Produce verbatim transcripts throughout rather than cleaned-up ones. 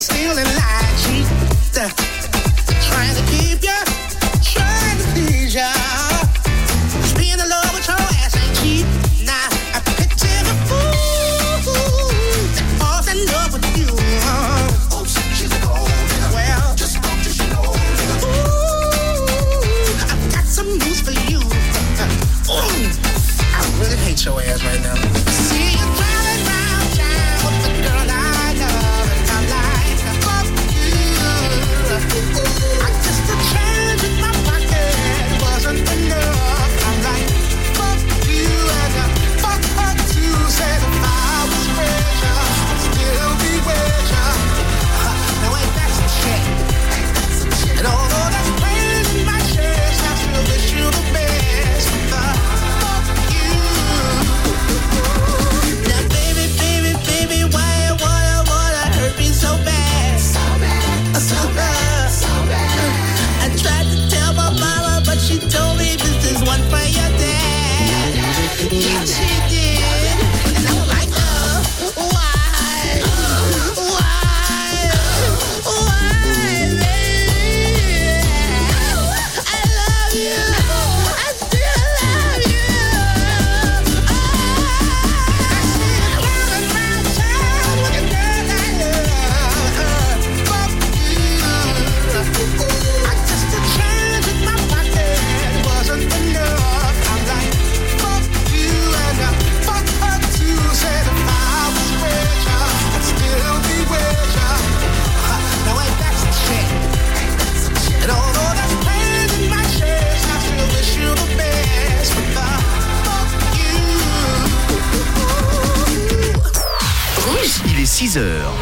six heures.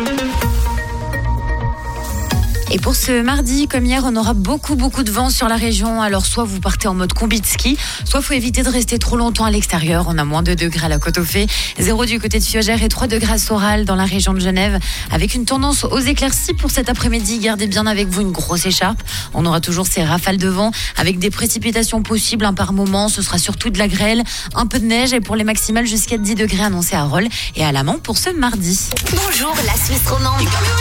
Et pour ce mardi, comme hier, on aura beaucoup, beaucoup de vent sur la région. Alors, soit vous partez en mode combi de ski, soit il faut éviter de rester trop longtemps à l'extérieur. On a moins de deux degrés à la Côte-aux-Fées, zéro du côté de Fiogères et trois degrés à Soral dans la région de Genève. Avec une tendance aux éclaircies pour cet après-midi. Gardez bien avec vous une grosse écharpe. On aura toujours ces rafales de vent avec des précipitations possibles hein, par moment. Ce sera surtout de la grêle, un peu de neige et pour les maximales jusqu'à dix degrés annoncés à Rolle et à Lamant pour ce mardi. Bonjour la Suisse romande.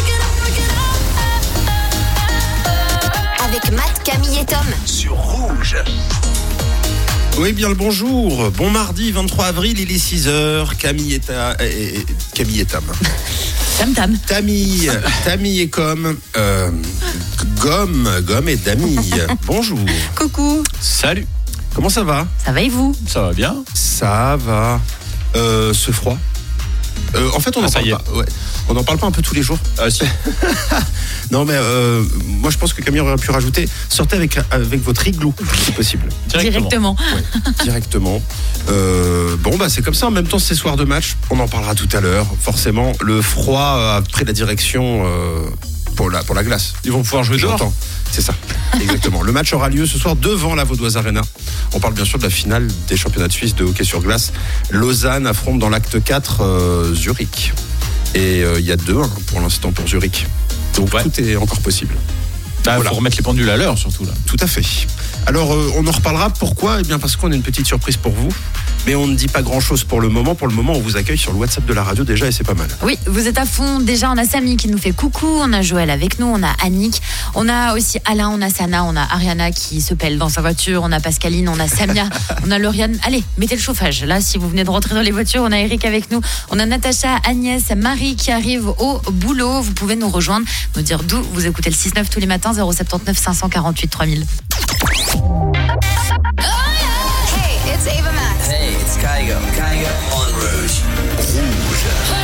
Avec Matt, Camille et Tom. Sur Rouge. Oui, bien le bonjour. Bon mardi vingt-trois avril, il est six heures. Camille et, ta... et... et... Camille et Tam. Tam Tam. Tammy, Tammy et Com. Euh, gomme, gomme et Dami. Bonjour. Coucou. Salut. Comment ça va? Ça va et vous? Ça va bien? Ça va. Euh, ce froid. Euh, en fait, on ah, n'en parle parle pas. Ouais. On n'en parle pas un peu tous les jours. Ah si. Non, mais euh, moi, je pense que Camille aurait pu rajouter sortez avec, avec votre igloo, si possible. Directement. Directement. Ouais, directement. Euh, bon, bah, c'est comme ça. En même temps, c'est soir de match. On en parlera tout à l'heure. Forcément, le froid a pris la direction euh, pour, la, pour la glace. Ils vont pouvoir jouer dehors. C'est ça. Exactement. Le match aura lieu ce soir devant la Vaudoise Arena. On parle bien sûr de la finale des championnats de Suisse de hockey sur glace. Lausanne affronte dans l'acte quatre euh, Zurich. Et il euh, y a deux un pour l'instant pour Zurich. Donc ouais. Tout est encore possible. Bah, voilà. Faut remettre les pendules à l'heure surtout là. Tout à fait. Alors euh, on en reparlera. Pourquoi? Eh bien parce qu'on a une petite surprise pour vous. Mais on ne dit pas grand chose pour le moment. Pour le moment, on vous accueille sur le WhatsApp de la radio déjà et c'est pas mal. Oui, vous êtes à fond. Déjà, on a Samy qui nous fait coucou. On a Joël avec nous. On a Annick. On a aussi Alain. On a Sana. On a Ariana qui se pèle dans sa voiture. On a Pascaline. On a Samia. On a Lauriane. Allez, mettez le chauffage. Là, si vous venez de rentrer dans les voitures, on a Eric avec nous. On a Natacha, Agnès, Marie qui arrive au boulot. Vous pouvez nous rejoindre, nous dire d'où vous écoutez le six neuf tous les matins. zéro sept neuf cinq cent quarante-huit trois mille. Hey, it's Ava Max. Hey, it's Kygo. Kygo on Rouge. Rouge.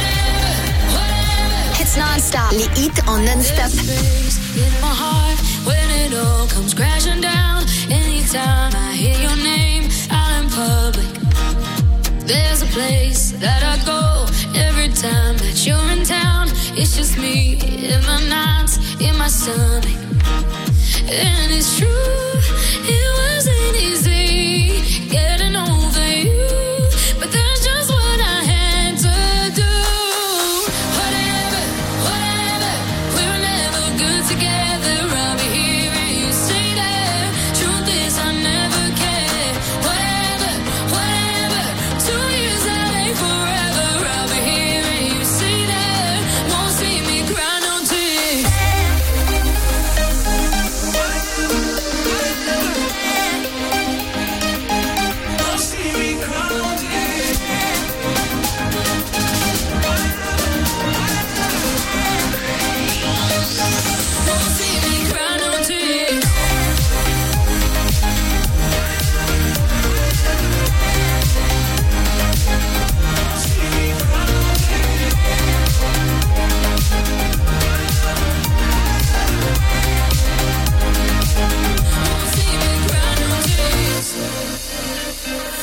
It's non-stop. Les hits en non-stop. In my heart, when it all comes crashing down, anytime I hear your name out in public, there's a place that I go every time that you're in town. It's just me in my nights, in my stomach, and it's true. It wasn't easy getting over you, but that's just what I had to do. Whatever, whatever, we were never good together. I'll be here and you stay there. Truth is I never cared. Whatever, whatever, two years out ain't forever. I'll be here and you stay there. Won't see me cry no tears.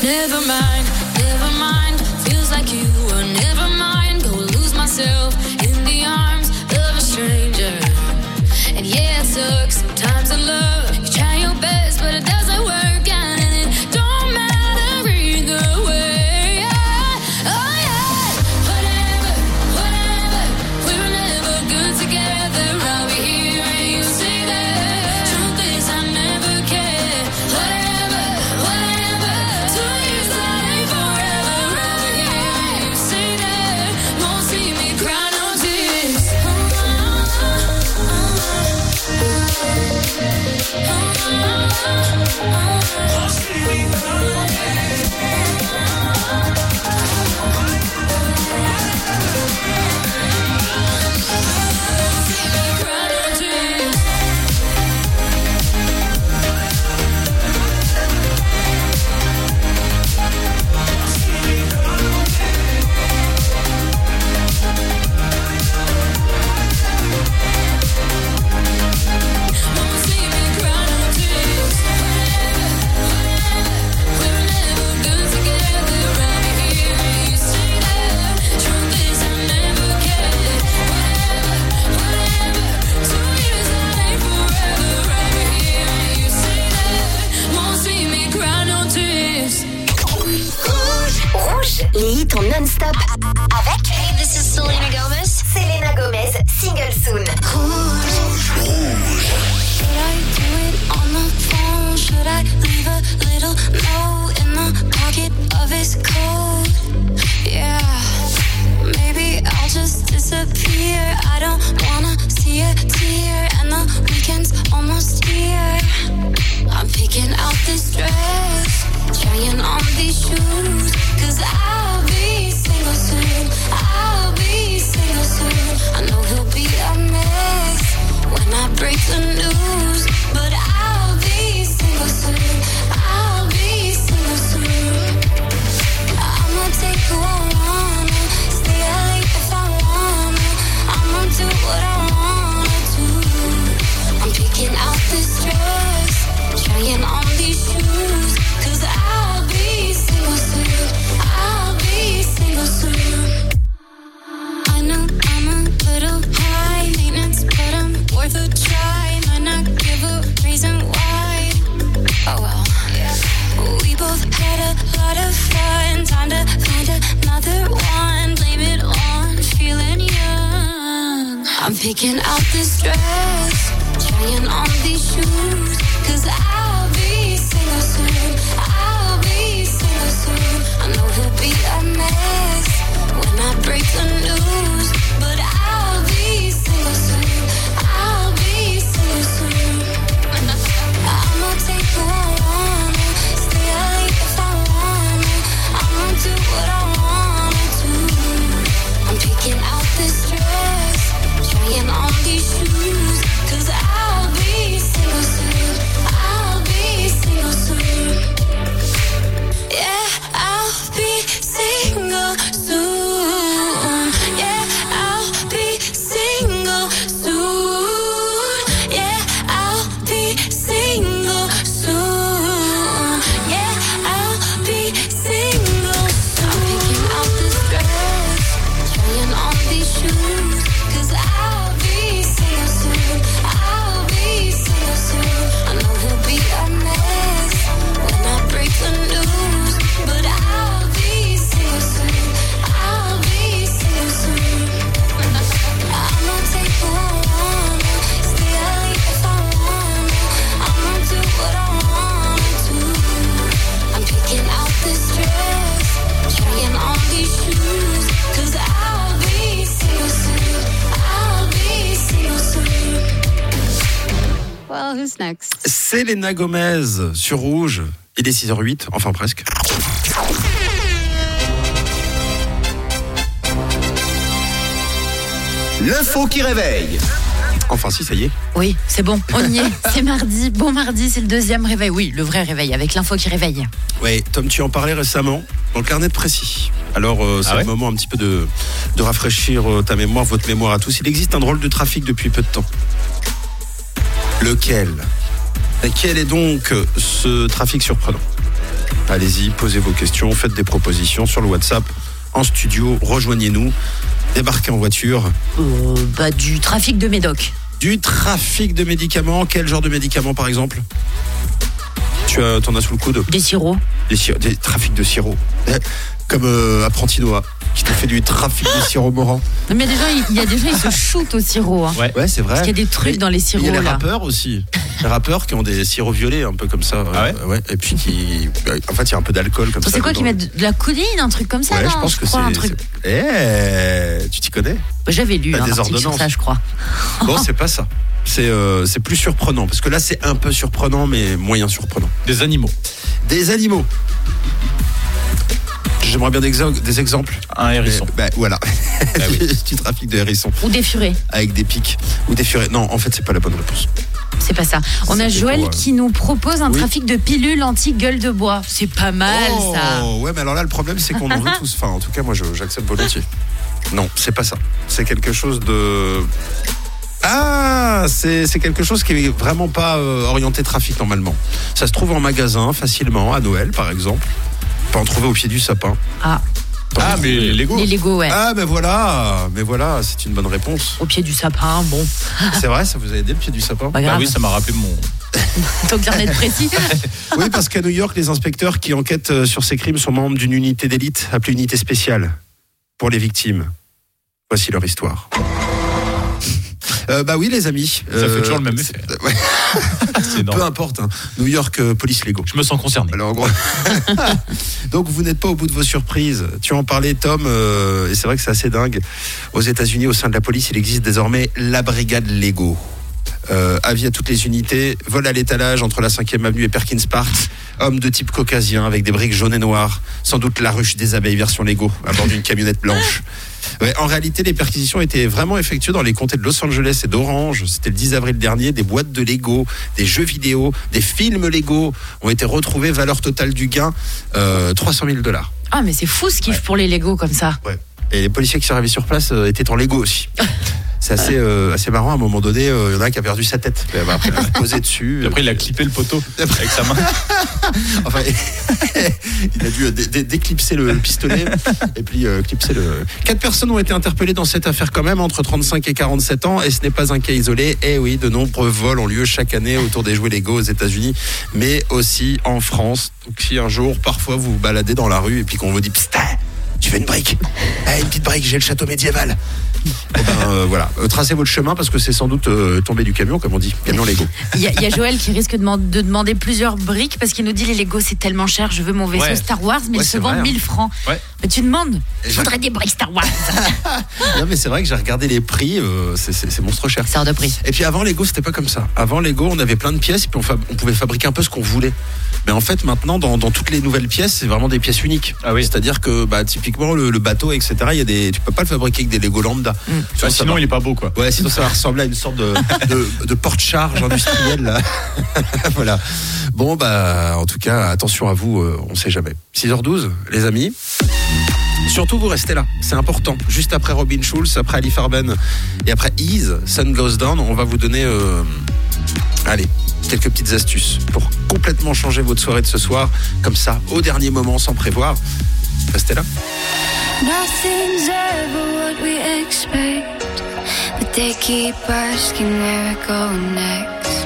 Never mind, never mind. Feels like you were never mind. Go lose myself in the arms of a stranger. And yeah, it sucks sometimes in love. You try your best, but it doesn't work out, and it don't matter either way. Yeah. Oh yeah, whatever, whatever. We were never good together. I'll be here and you say that. Truth is, I never cared. Whatever, whatever. Two years that ain't forever. I'll be here and you say that. Won't see me cry no tears. Les hits en non-stop avec Hey, this is Selena Gomez. Selena Gomez, single soon. Rouge. Should I do it on the phone? Should I leave a little note in the pocket of his coat? Yeah, maybe I'll just disappear. I don't wanna see a tear, and the weekend's almost here. I'm picking out this dress, trying on these shoes, 'cause I'll be single soon. I'll be single soon. I know he'll be a mess when I break the news, but I'll be single soon. I'll be single soon. I'ma take who I wanna, stay out late if I wanna. I'ma do what I wanna do. I'm picking out this dress, trying on these shoes, 'cause I'll be single soon. I'll be single soon. I know I'm a little high maintenance, but I'm worth a try. Might not give a reason why. Oh well. We both had a lot of fun. Time to find another one. Blame it on feeling young. I'm picking out this dress, trying on these shoes, 'cause I'll be single soon. I'll be single soon. I know he'll be a mess when I break the news, but I'll be single soon. I'll be single soon. I'ma take who I wanna, stay out late if I wanna. I'ma do what I wanna do. I'm picking out this dress, trying on these shoes, 'cause I'll be single soon. I'll be single soon. Yeah, I'll be single soon. Yeah, I'll be single soon. Yeah, I'll be single soon. Yeah, I'll be single. I'm picking out this dress, trying on these shoes, 'cause I'll be single soon. I'll be single soon. I know he'll be a mess when I break the news, but I'll be single soon. I'll be single soon. I'ma take who I wanna, stay out late if I wanna. I'ma do what I wanna do. I'm picking out this dress, trying on these shoes, 'cause I'll be single soon. I'll be single soon. Well, who's next? Selena Gomez sur Rouge. Il est six heures huit, enfin presque. L'info qui réveille. Enfin si, ça y est. Oui, c'est bon, on y est. C'est mardi. Bon mardi, c'est le deuxième réveil. Oui, le vrai réveil, avec l'info qui réveille. Oui, Tom, tu en parlais récemment dans le carnet de Précis. Alors, euh, c'est Ah ouais le moment un petit peu de, de rafraîchir euh, ta mémoire, votre mémoire à tous. Il existe un drôle de trafic depuis peu de temps. Lequel ? Et quel est donc euh, ce trafic surprenant ? Allez-y, posez vos questions, faites des propositions sur le WhatsApp, en studio, rejoignez-nous, débarquez en voiture. Euh, bah, du trafic de médoc. Du trafic de médicaments, quel genre de médicaments par exemple ? Tu as, t'en as sous le coude ? Des sirops. Des, sir- des trafics de sirop. Comme euh, apprenti Noah, qui t'a fait du trafic de sirop Morand. Mais des gens, il y a des gens, ils se shootent au sirop. Hein. Ouais. Ouais, c'est vrai. Parce qu'il y a des trucs Mais dans les sirops. Il y a les là. rappeurs aussi. Les rappeurs qui ont des sirops violets, un peu comme ça. Ah ouais euh, ouais. Et puis qui. En fait, il y a un peu d'alcool comme ça. C'est quoi dedans. qui mettent de la codeine, un truc comme ça Ouais, non je pense que crois, c'est. un truc... c'est- Eh, tu t'y connais ? J'avais lu T'as un des article sur ordonnances. ça, je crois. Bon, c'est pas ça. C'est, euh, c'est plus surprenant. Parce que là, c'est un peu surprenant, mais moyen surprenant. Des animaux. Des animaux. J'aimerais bien des, exo- des exemples. Un hérisson. Mais, bah, voilà. Bah oui. Du trafic de hérissons. Ou des furets. Avec des pics. Ou des furets. Non, en fait, c'est pas la bonne réponse. C'est pas ça. On a C'est Joël pour, euh, qui nous propose un oui. trafic de pilules anti-gueule de bois. C'est pas mal oh, ça. Ouais, mais alors là, le problème, c'est qu'on en veut tous. Enfin, en tout cas, moi, je- j'accepte volontiers. Non, c'est pas ça. C'est quelque chose de. Ah, c'est, c'est quelque chose qui est vraiment pas euh, orienté trafic normalement. Ça se trouve en magasin facilement, à Noël par exemple. On peut en trouver au pied du sapin. Ah, Ah, mais les Lego. les Lego, ouais. Ah, mais voilà, mais voilà, c'est une bonne réponse. Au pied du sapin, bon. C'est vrai, ça vous a aidé le pied du sapin ? Pas Ah grave. oui, ça m'a rappelé mon. Tant bien d'être précis. Oui, parce qu'à New York, les inspecteurs qui enquêtent euh, sur ces crimes sont membres d'une unité d'élite appelée unité spéciale pour les victimes. Voici leur histoire. Euh, bah oui, les amis. Ça fait toujours le même effet. Ouais. C'est énorme. Peu importe. Hein. New York euh, Police Lego. Je me sens concerné. Alors, en gros. Donc vous n'êtes pas au bout de vos surprises. Tu en parlais, Tom, euh, et c'est vrai que c'est assez dingue. Aux États-Unis, au sein de la police, il existe désormais la brigade Lego. Euh, avis à toutes les unités, vol à l'étalage entre la cinquième avenue et Perkins Park, homme de type caucasien avec des briques jaunes et noires, sans doute la ruche des abeilles version Lego, à bord d'une camionnette blanche. Ouais, en réalité, les perquisitions étaient vraiment effectuées dans les comtés de Los Angeles et d'Orange. C'était le dix avril dernier. Des boîtes de Lego, des jeux vidéo, des films Lego ont été retrouvés. Valeur totale du gain, euh, trois cent mille dollars. Ah, mais c'est fou ce qu'ils Ouais. font pour les Lego comme ça. Ouais. Et les policiers qui sont arrivés sur place euh, étaient en Lego aussi. C'est assez, euh, assez marrant. À un moment donné, il euh, y en a un qui a perdu sa tête. Et, bah, après, il a posé dessus. Et après, il a clippé le poteau avec sa main. Enfin, il a dû dé- dé- déclipser le pistolet et puis euh, clipser le. Quatre personnes ont été interpellées dans cette affaire quand même, entre trente-cinq et quarante-sept ans, et ce n'est pas un cas isolé. Et oui, de nombreux vols ont lieu chaque année autour des jouets Lego aux États-Unis, mais aussi en France. Donc si un jour, parfois, vous vous baladez dans la rue et puis qu'on vous dit Psst, tu veux une brique ? Eh, une petite brique, j'ai le château médiéval. Eh ben, euh, voilà, Euh, tracez votre chemin parce que c'est sans doute euh, tombé du camion, comme on dit, camion Lego. Il y, a- il y a Joël qui risque de, man- de demander plusieurs briques parce qu'il nous dit les Lego c'est tellement cher, je veux mon vaisseau Ouais. Star Wars, mais Ouais, il se c'est vend vrai, hein. mille francs. Ouais. Mais tu demandes, Et je voudrais des briques Star Wars. Non, mais c'est vrai que j'ai regardé les prix, euh, c'est, c'est, c'est monstre cher. C'est hors de prix. Et puis avant Lego, c'était pas comme ça. Avant Lego, on avait plein de pièces et puis on, fab- on pouvait fabriquer un peu ce qu'on voulait. Mais en fait, maintenant, dans, dans toutes les nouvelles pièces, c'est vraiment des pièces uniques. Ah oui. C'est-à-dire que, bah, typiquement, le, le bateau, et cetera. Il y a des, tu peux pas le fabriquer avec des Lego lambda. Mm. Sinon, Bah, ça sinon, va- il est pas beau, quoi. Ouais, sinon ça va ressembler à une sorte de, de, de porte-charge industrielle là. Voilà. Bon bah, en tout cas, attention à vous, euh, on sait jamais. six heures douze, les amis. Surtout vous restez là, c'est important. Juste après Robin Schulz, après Ali Farben et après Ease, Sun Goes Down, on va vous donner, euh, allez, quelques petites astuces pour complètement changer votre soirée de ce soir, comme ça, au dernier moment, sans prévoir. Restez là. Nothing's ever what we expect, but they keep asking where we're going next.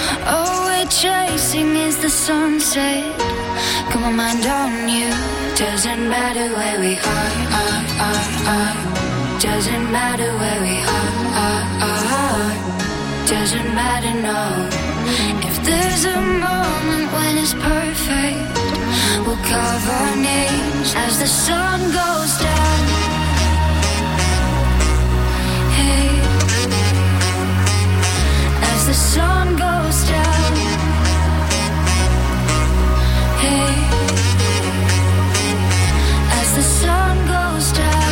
All we're chasing is the sunset. Got my mind on you. Doesn't matter where we are, are, are, are. Doesn't matter where we are, are, are. Doesn't matter, no. If there's a moment when it's perfect, we'll carve our names as the sun goes down. Hey, as the sun goes down. Hey, as the sun goes down.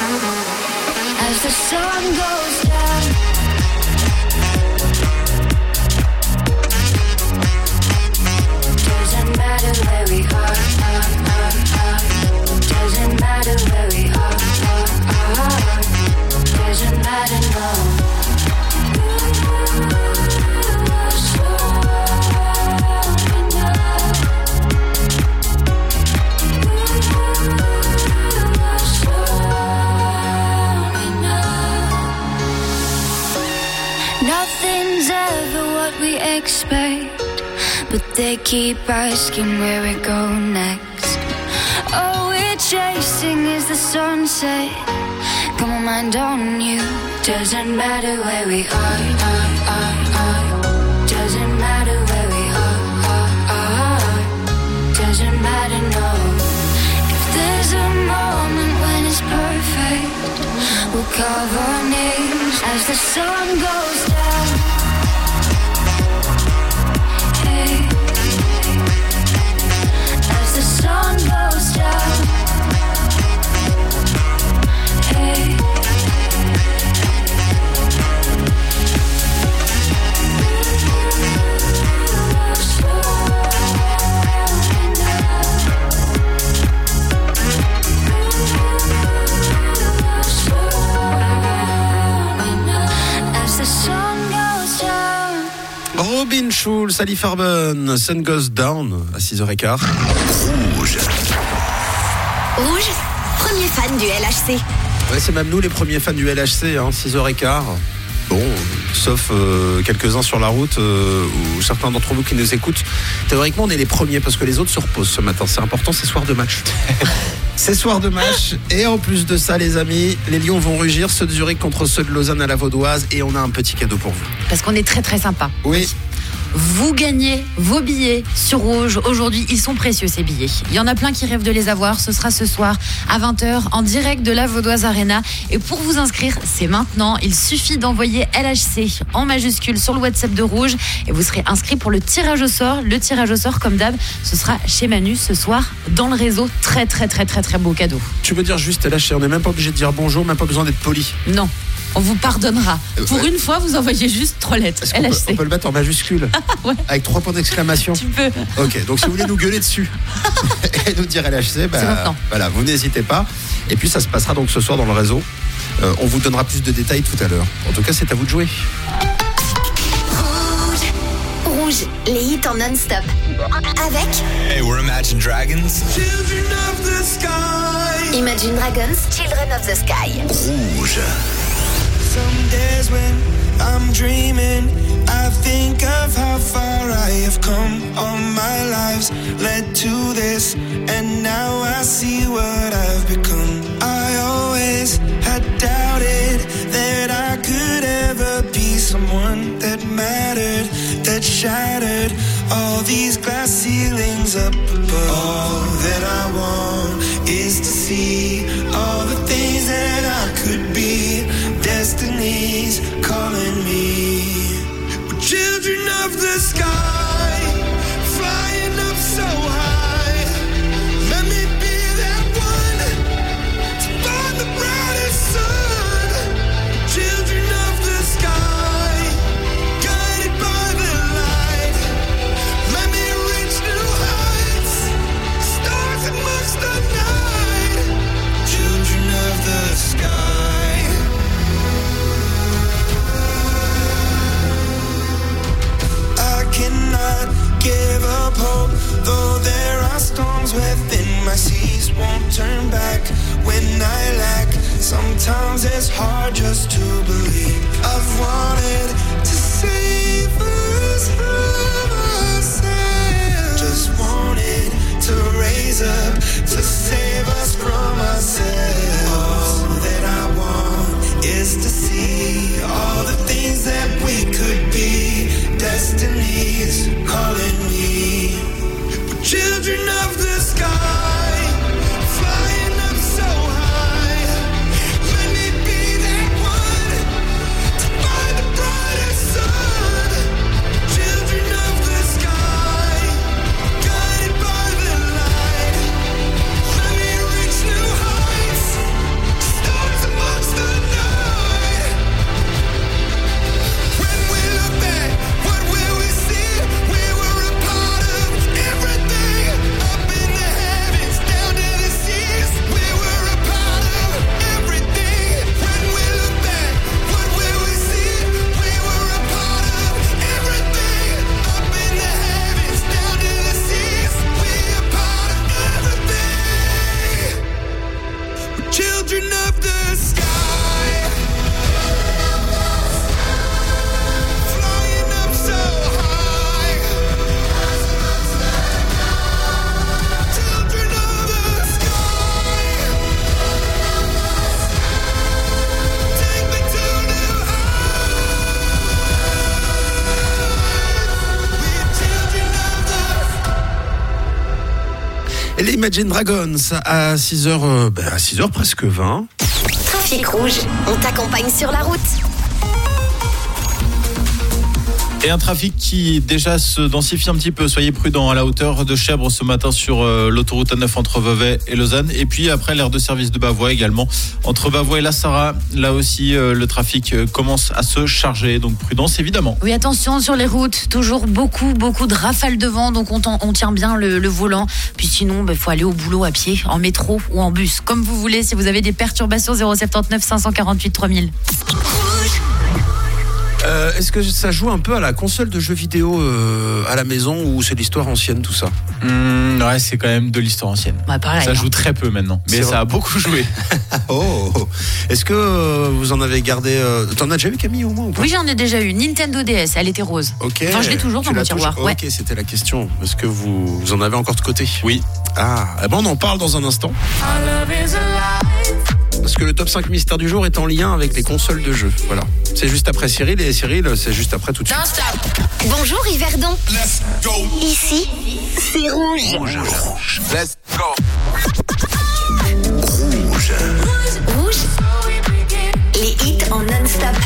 As the sun goes down. but they keep asking where we go next. All we're chasing is the sunset. Got my mind on you. Doesn't matter where we are, are, are, are. Doesn't matter where we are, are, are. Doesn't matter, no. If there's a moment when it's perfect, we'll carve our names as the sun goes down. Hey, as the sun goes down. Hey. Robin Schulz, Ali Farben, Sun Goes Down à six heures quinze. Rouge. Rouge, premier fan du L H C. Ouais, c'est même nous les premiers fans du L H C, hein, six heures quinze. Bon, sauf euh, quelques-uns sur la route euh, ou certains d'entre vous qui nous écoutent. Théoriquement, on est les premiers parce que les autres se reposent ce matin. C'est important, c'est soir de match. C'est soir de match. Et en plus de ça, les amis, les Lions vont rugir, ceux de Zurich contre ceux de Lausanne à la Vaudoise. Et on a un petit cadeau pour vous. Parce qu'on est très très sympa. Oui. Vous gagnez vos billets sur Rouge. Aujourd'hui, ils sont précieux ces billets. Il y en a plein qui rêvent de les avoir. Ce sera ce soir à vingt heures en direct de la Vaudoise Arena. Et pour vous inscrire, c'est maintenant. Il suffit d'envoyer L H C en majuscule sur le WhatsApp de Rouge et vous serez inscrit pour le tirage au sort. Le tirage au sort, comme d'hab, ce sera chez Manu ce soir dans le réseau. Très très très très très beau cadeau. Tu veux dire juste L H C, on n'est même pas obligé de dire bonjour, même pas besoin d'être poli. Non. On vous pardonnera. Euh, Pour ouais. une fois, vous envoyez juste trois lettres. Est-ce qu'on peut, L H C. on peut le mettre en majuscule Ouais. avec trois points d'exclamation. Tu peux. Ok, donc si vous voulez nous gueuler dessus et nous dire L H C, bah, C'est maintenant. voilà, vous n'hésitez pas. Et puis ça se passera donc ce soir dans le réseau. Euh, on vous donnera plus de détails tout à l'heure. En tout cas, c'est à vous de jouer. Rouge. Rouge, les hits en non-stop. Avec Hey, we're Imagine Dragons. Children of the sky. Imagine Dragons, Children of the Sky. Rouge. Some days when I'm dreaming, I think of how far I have come. All my lives led to this, and now I see what I've become. I always had doubted that I could ever be someone that mattered, that shattered all these glass ceilings up above. All that I want is to see all the things that I could be. Destiny's calling me. We're children of the sky, flying up so high. Let me be that one to find the brightest sun. Children of the sky, guided by the light. Let me reach new heights, stars amongst the night. Children of the sky. Cannot give up hope, though there are storms within my seas. Won't turn back when I lack. Sometimes it's hard just to believe. I've wanted to save us from ourselves. Just wanted to raise up to save us from ourselves. All that I want is to see all the things that we could be. Destiny's calling me. We're children of the sky, flying up so high. Let me be that one to find the brightest sun. Children of Les Imagine Dragons à six heures, euh, bah à six heures presque vingt. Trafic rouge, on t'accompagne sur la route. Et un trafic qui déjà se densifie un petit peu. Soyez prudents à la hauteur de Chèvre ce matin sur euh, l'autoroute A neuf entre Vevey et Lausanne. Et puis après l'aire de service de Bavois également. Entre Bavois et La Sarraz, là aussi euh, le trafic euh, commence à se charger. Donc prudence évidemment. Oui, attention sur les routes. Toujours beaucoup, beaucoup de rafales de vent. Donc on, t'en, on tient bien le, le volant. Puis sinon, il bah, faut aller au boulot à pied, en métro ou en bus. Comme vous voulez, si vous avez des perturbations, zéro sept neuf cinq cent quarante-huit trois mille. Euh, est-ce que ça joue un peu à la console de jeux vidéo euh, à la maison ou c'est l'histoire ancienne tout ça? Mmh, ouais, c'est quand même de l'histoire ancienne. Bah, pareil, ça hein. joue très peu maintenant, mais C'est ça vrai. a beaucoup joué. Oh, est-ce que euh, vous en avez gardé euh... T'en as déjà eu Camille au moins ou pas? Oui, j'en ai déjà eu. Nintendo D S, elle était rose. Ok. Enfin, je l'ai toujours Tu dans mon l'as tiroir. toujours- Ouais. Ok, c'était la question. Est-ce que vous, vous en avez encore de côté? Oui. Ah, eh ben on en parle dans un instant. Parce que le top cinq mystères du jour est en lien avec les consoles de jeux. Voilà. C'est juste après Cyril et Cyril, c'est juste après tout de suite. Bonjour Yverdon. Ici, c'est rouge. Let's go. Rouge, les hits en non-stop.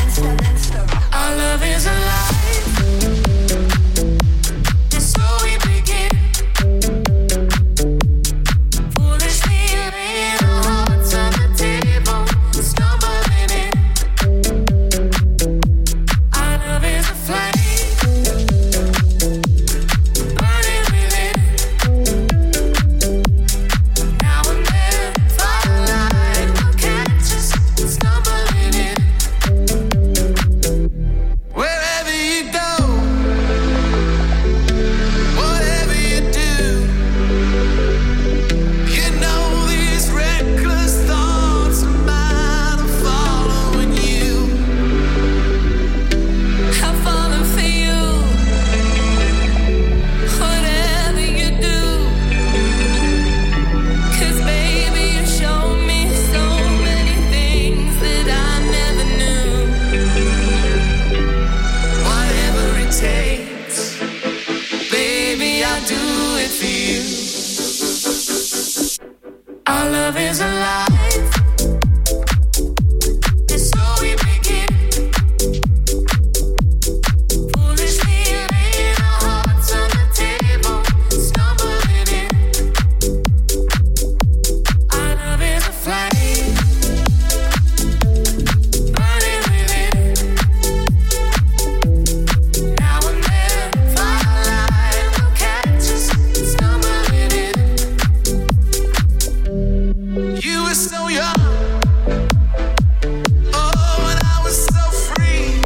Wherever you go, whatever you do, you know these reckless thoughts of mine are following you. I'm falling for you. Whatever you do, 'cause baby you show me so many things that I never knew. Whatever it takes, baby, I'll do it for you. Our love is alive. And so we begin. Foolishly laying our hearts on the table, stumbling in. Our love is a flame, burning within. Now and then, firelight will catch us, stumbling in. You were so young, oh, and I was so free.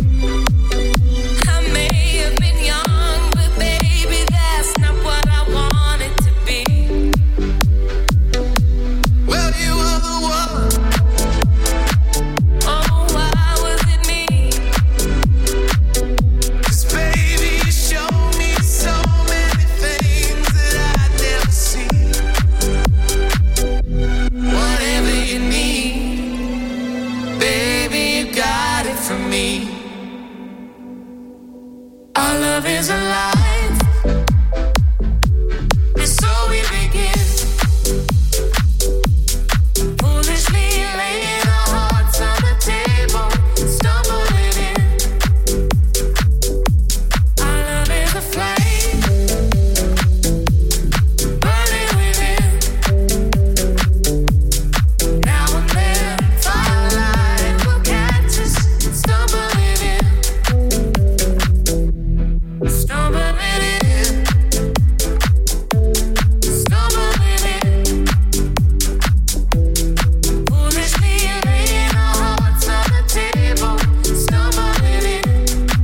I may have been young, but baby, that's not what I wanted to be. Well, you were the one. Oh, why was it me? 'Cause baby, you showed me so many things that I'd never seen. Whatever you need, baby, you got it from me. Our love is alive, and so we begin. Foolishly laying our hearts on the table, stumbling in. Our love is a flame, burning within. Now and then, firelight will catch us, stumbling in. Stumbling in, stumbling in. Foolishly laying our hearts on the table, stumbling in.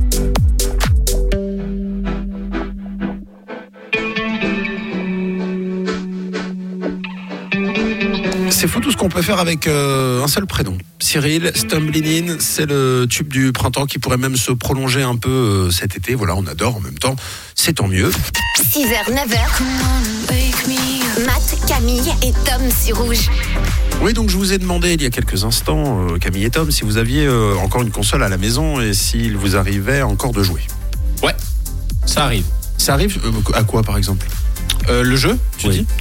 C'est fou tout ce qu'on peut faire avec euh, un seul prénom. Cyril, Stumbling In, c'est le tube du printemps qui pourrait même se prolonger un peu euh, cet été. Voilà, on adore en même temps, c'est tant mieux. six heures, neuf heures. Matt, Camille et Tom sur rouge. Oui, donc je vous ai demandé il y a quelques instants, euh, Camille et Tom, si vous aviez euh, encore une console à la maison et s'il vous arrivait encore de jouer. Ouais, ça arrive. Ça arrive euh, à quoi par exemple? Euh, le jeu, tu Oui. dis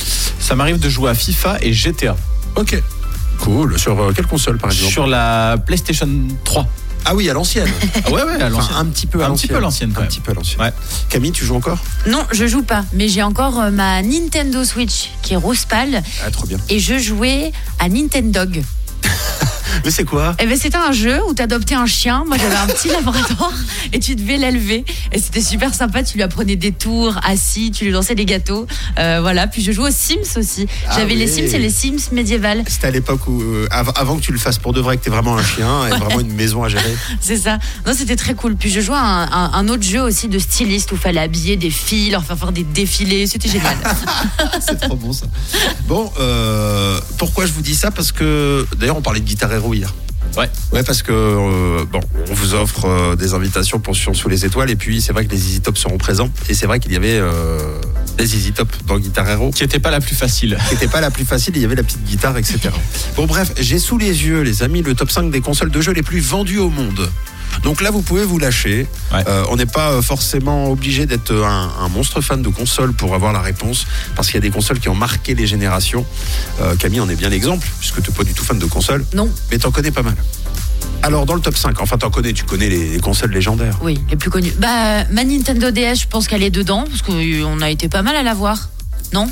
Ça m'arrive de jouer à FIFA et G T A. Ok. Cool. Sur euh, quelle console par exemple? Sur la PlayStation trois. Ah oui, à l'ancienne. Ah ouais, ouais, à l'ancienne. Enfin, un petit peu à un l'ancienne. petit peu à l'ancienne. Un petit peu à l'ancienne. Ouais. Camille, tu joues encore? Non, je joue pas, mais j'ai encore euh, ma Nintendo Switch qui est rose pâle Ah, trop bien. et je jouais à Nintendog. Mais c'est quoi? Eh ben, c'était un jeu où t'adoptais un chien. Moi, j'avais un petit labrador et tu devais l'élever. Et c'était super sympa. Tu lui apprenais des tours assis, tu lui lançais des gâteaux. Euh, voilà. Puis je jouais aux Sims aussi. Ah J'avais oui. les Sims et les Sims médiévales. C'était à l'époque où, euh, av- avant que tu le fasses pour de vrai, que t'es vraiment un chien et vraiment une maison à gérer. C'est ça. Non, c'était très cool. Puis je jouais à un, un- un autre jeu aussi de styliste où il fallait habiller des filles, leur faire faire des défilés. C'était génial. C'est trop bon ça. Bon, euh, pourquoi je vous dis ça? Parce que d'ailleurs on parlait de Guitar Hero hier. Ouais. Ouais, parce que euh, bon, on vous offre euh, des invitations pour Sion sous les étoiles et puis c'est vrai que les Easy Top seront présents et c'est vrai qu'il y avait euh, des Easy Top dans Guitar Hero Qui était pas la plus facile. qui n'était pas la plus facile, il y avait la petite guitare, et cetera. Bon bref, j'ai sous les yeux les amis le top cinq des consoles de jeux les plus vendues au monde. Donc là, vous pouvez vous lâcher. Ouais. Euh, on n'est pas forcément obligé d'être un, un monstre fan de consoles pour avoir la réponse, parce qu'il y a des consoles qui ont marqué les générations. Euh, Camille en est bien l'exemple, puisque tu n'es pas du tout fan de consoles, Non. mais t'en connais pas mal. Alors dans le top cinq, enfin t'en connais, tu connais les, les consoles légendaires. Oui, les plus connus. Bah, ma Nintendo D S, je pense qu'elle est dedans parce qu'on a été pas mal à la voir. Non?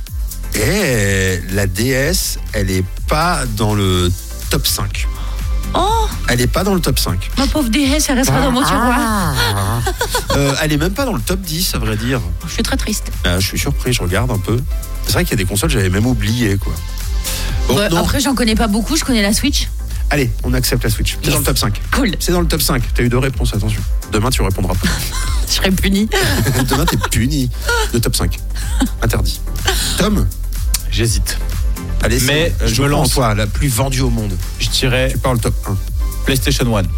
Et la D S, elle est pas dans le top cinq. Oh, Elle est pas dans le top cinq. ma pauvre D S, elle restera dans mon tiroir. Euh, elle est même pas dans le top dix, à vrai dire. Je suis très triste. Euh, je suis surpris, je regarde un peu. C'est vrai qu'il y a des consoles, j'avais même oublié, quoi. Bon, Bah, non. après, j'en connais pas beaucoup. Je connais la Switch. Allez, on accepte la Switch. C'est Yes. dans le top cinq. Cool. C'est dans le top cinq. T'as eu deux réponses, attention. Demain, tu répondras pas. Je serai punie. Demain, t'es puni. Le top cinq. Interdit. Tom, J'hésite. allez, c'est- Mais euh, je je me me lance. toi, la plus vendue au monde. Je dirais Tu parles top un. PlayStation un.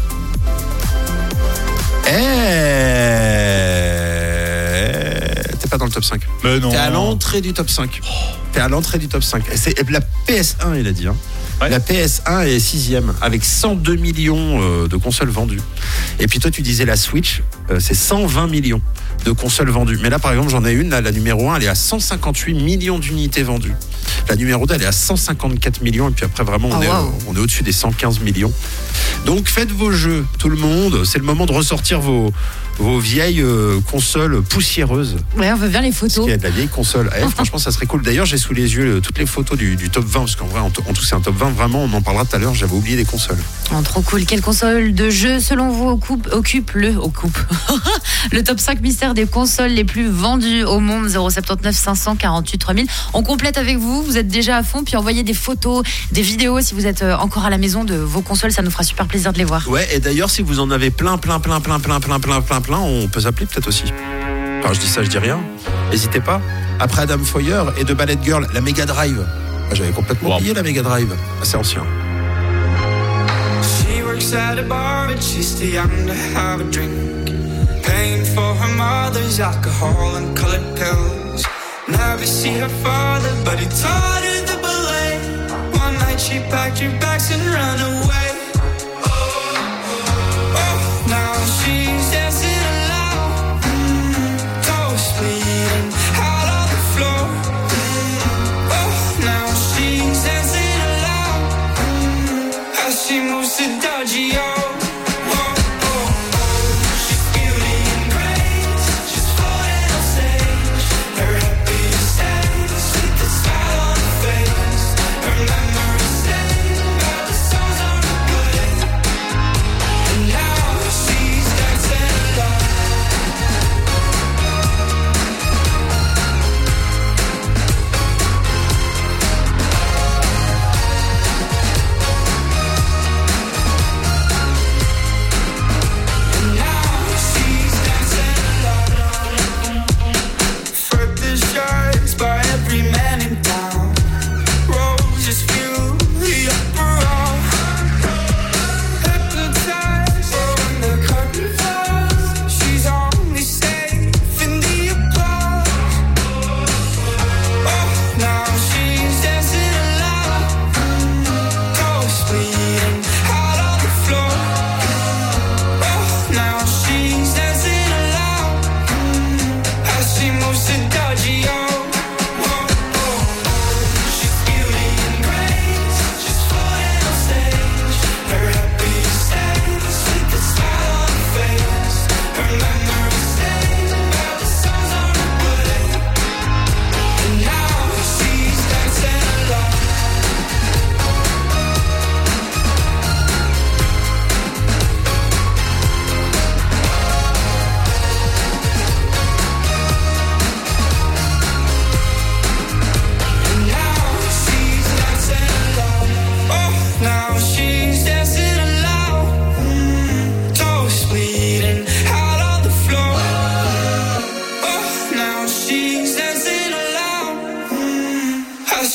Eh, t'es pas dans le top cinq. Mais non. T'es à l'entrée du top cinq. T'es à l'entrée du top cinq. Et c'est et la P S un, il a dit. Hein. Ouais. La P S un est sixième avec cent deux millions euh, de consoles vendues. Et puis toi, tu disais la Switch, euh, c'est cent vingt millions de consoles vendues. Mais là, par exemple, j'en ai une, là, la numéro un, elle est à cent cinquante-huit millions d'unités vendues. La numéro deux, elle est à cent cinquante-quatre millions. Et puis après, vraiment, on Oh, est, wow. euh, on est au-dessus des cent quinze millions. Donc, faites vos jeux, tout le monde. C'est le moment de ressortir vos, vos vieilles euh, consoles poussiéreuses. Ouais, on veut bien les Parce photos. qu'il y a de la vieille console. Eh, franchement, ça serait cool. D'ailleurs, j'ai sous les yeux euh, toutes les photos du, du top vingt, parce qu'en vrai, en, t- en tout, c'est un top vingt. Vraiment, on en parlera tout à l'heure. J'avais oublié des consoles. Oh, trop cool. Quelle console de jeu, selon vous, occupe, occupe le occupe le top cinq mystère des consoles les plus vendues au monde? Zéro sept neuf cinq cent quarante-huit trois mille. On complète avec vous. Vous êtes déjà à fond. Puis envoyez des photos, des vidéos si vous êtes euh, encore à la maison de vos consoles. Ça nous fera super plaisir de les voir. Ouais, et d'ailleurs, si vous en avez plein, plein, plein, plein, plein, plein, plein, plein, plein, on peut s'appeler peut-être aussi. Enfin, je dis ça, je dis rien. N'hésitez pas. Après Adam Foyer et de Ballet Girl, la Mega Drive. Ah, j'avais complètement Wow. oublié la Mega Drive. Assez ancien. She works at a bar, but she's too young to have a drink. Paying for her mother's alcohol and colored pills. Never see her father, but he taught her the ballet. One night she packed her bags and ran away. Oh, now she's dancing alone. Mm, toes bleeding out on the floor. Mm, oh, now she's dancing alone. As she moves to Dodgy-O. Whoa, oh, oh. She's beauty and grace. She's floating on stage. Her happiest days with the smile on her face. Her memories stay while the songs on repeat.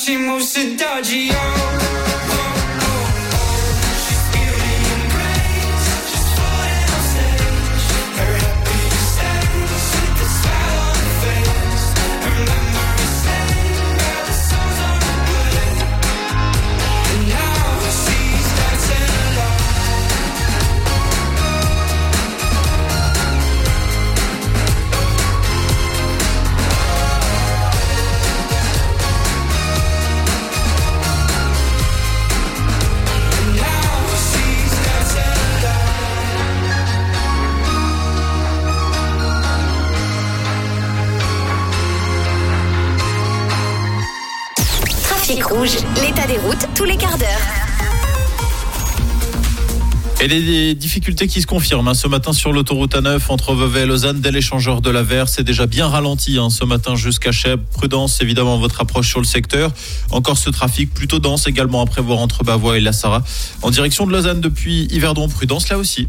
she moves so dodgy, oh. Rouge, l'état des routes tous les quarts d'heure. Et les difficultés qui se confirment hein, ce matin sur l'autoroute A neuf entre Vevey et Lausanne, dès l'échangeur de la Verre, c'est déjà bien ralenti hein, ce matin jusqu'à Chèvres. Prudence évidemment votre approche sur le secteur. Encore ce trafic plutôt dense également à prévoir entre Bavois et La Sarraz. En direction de Lausanne depuis Yverdon, prudence là aussi.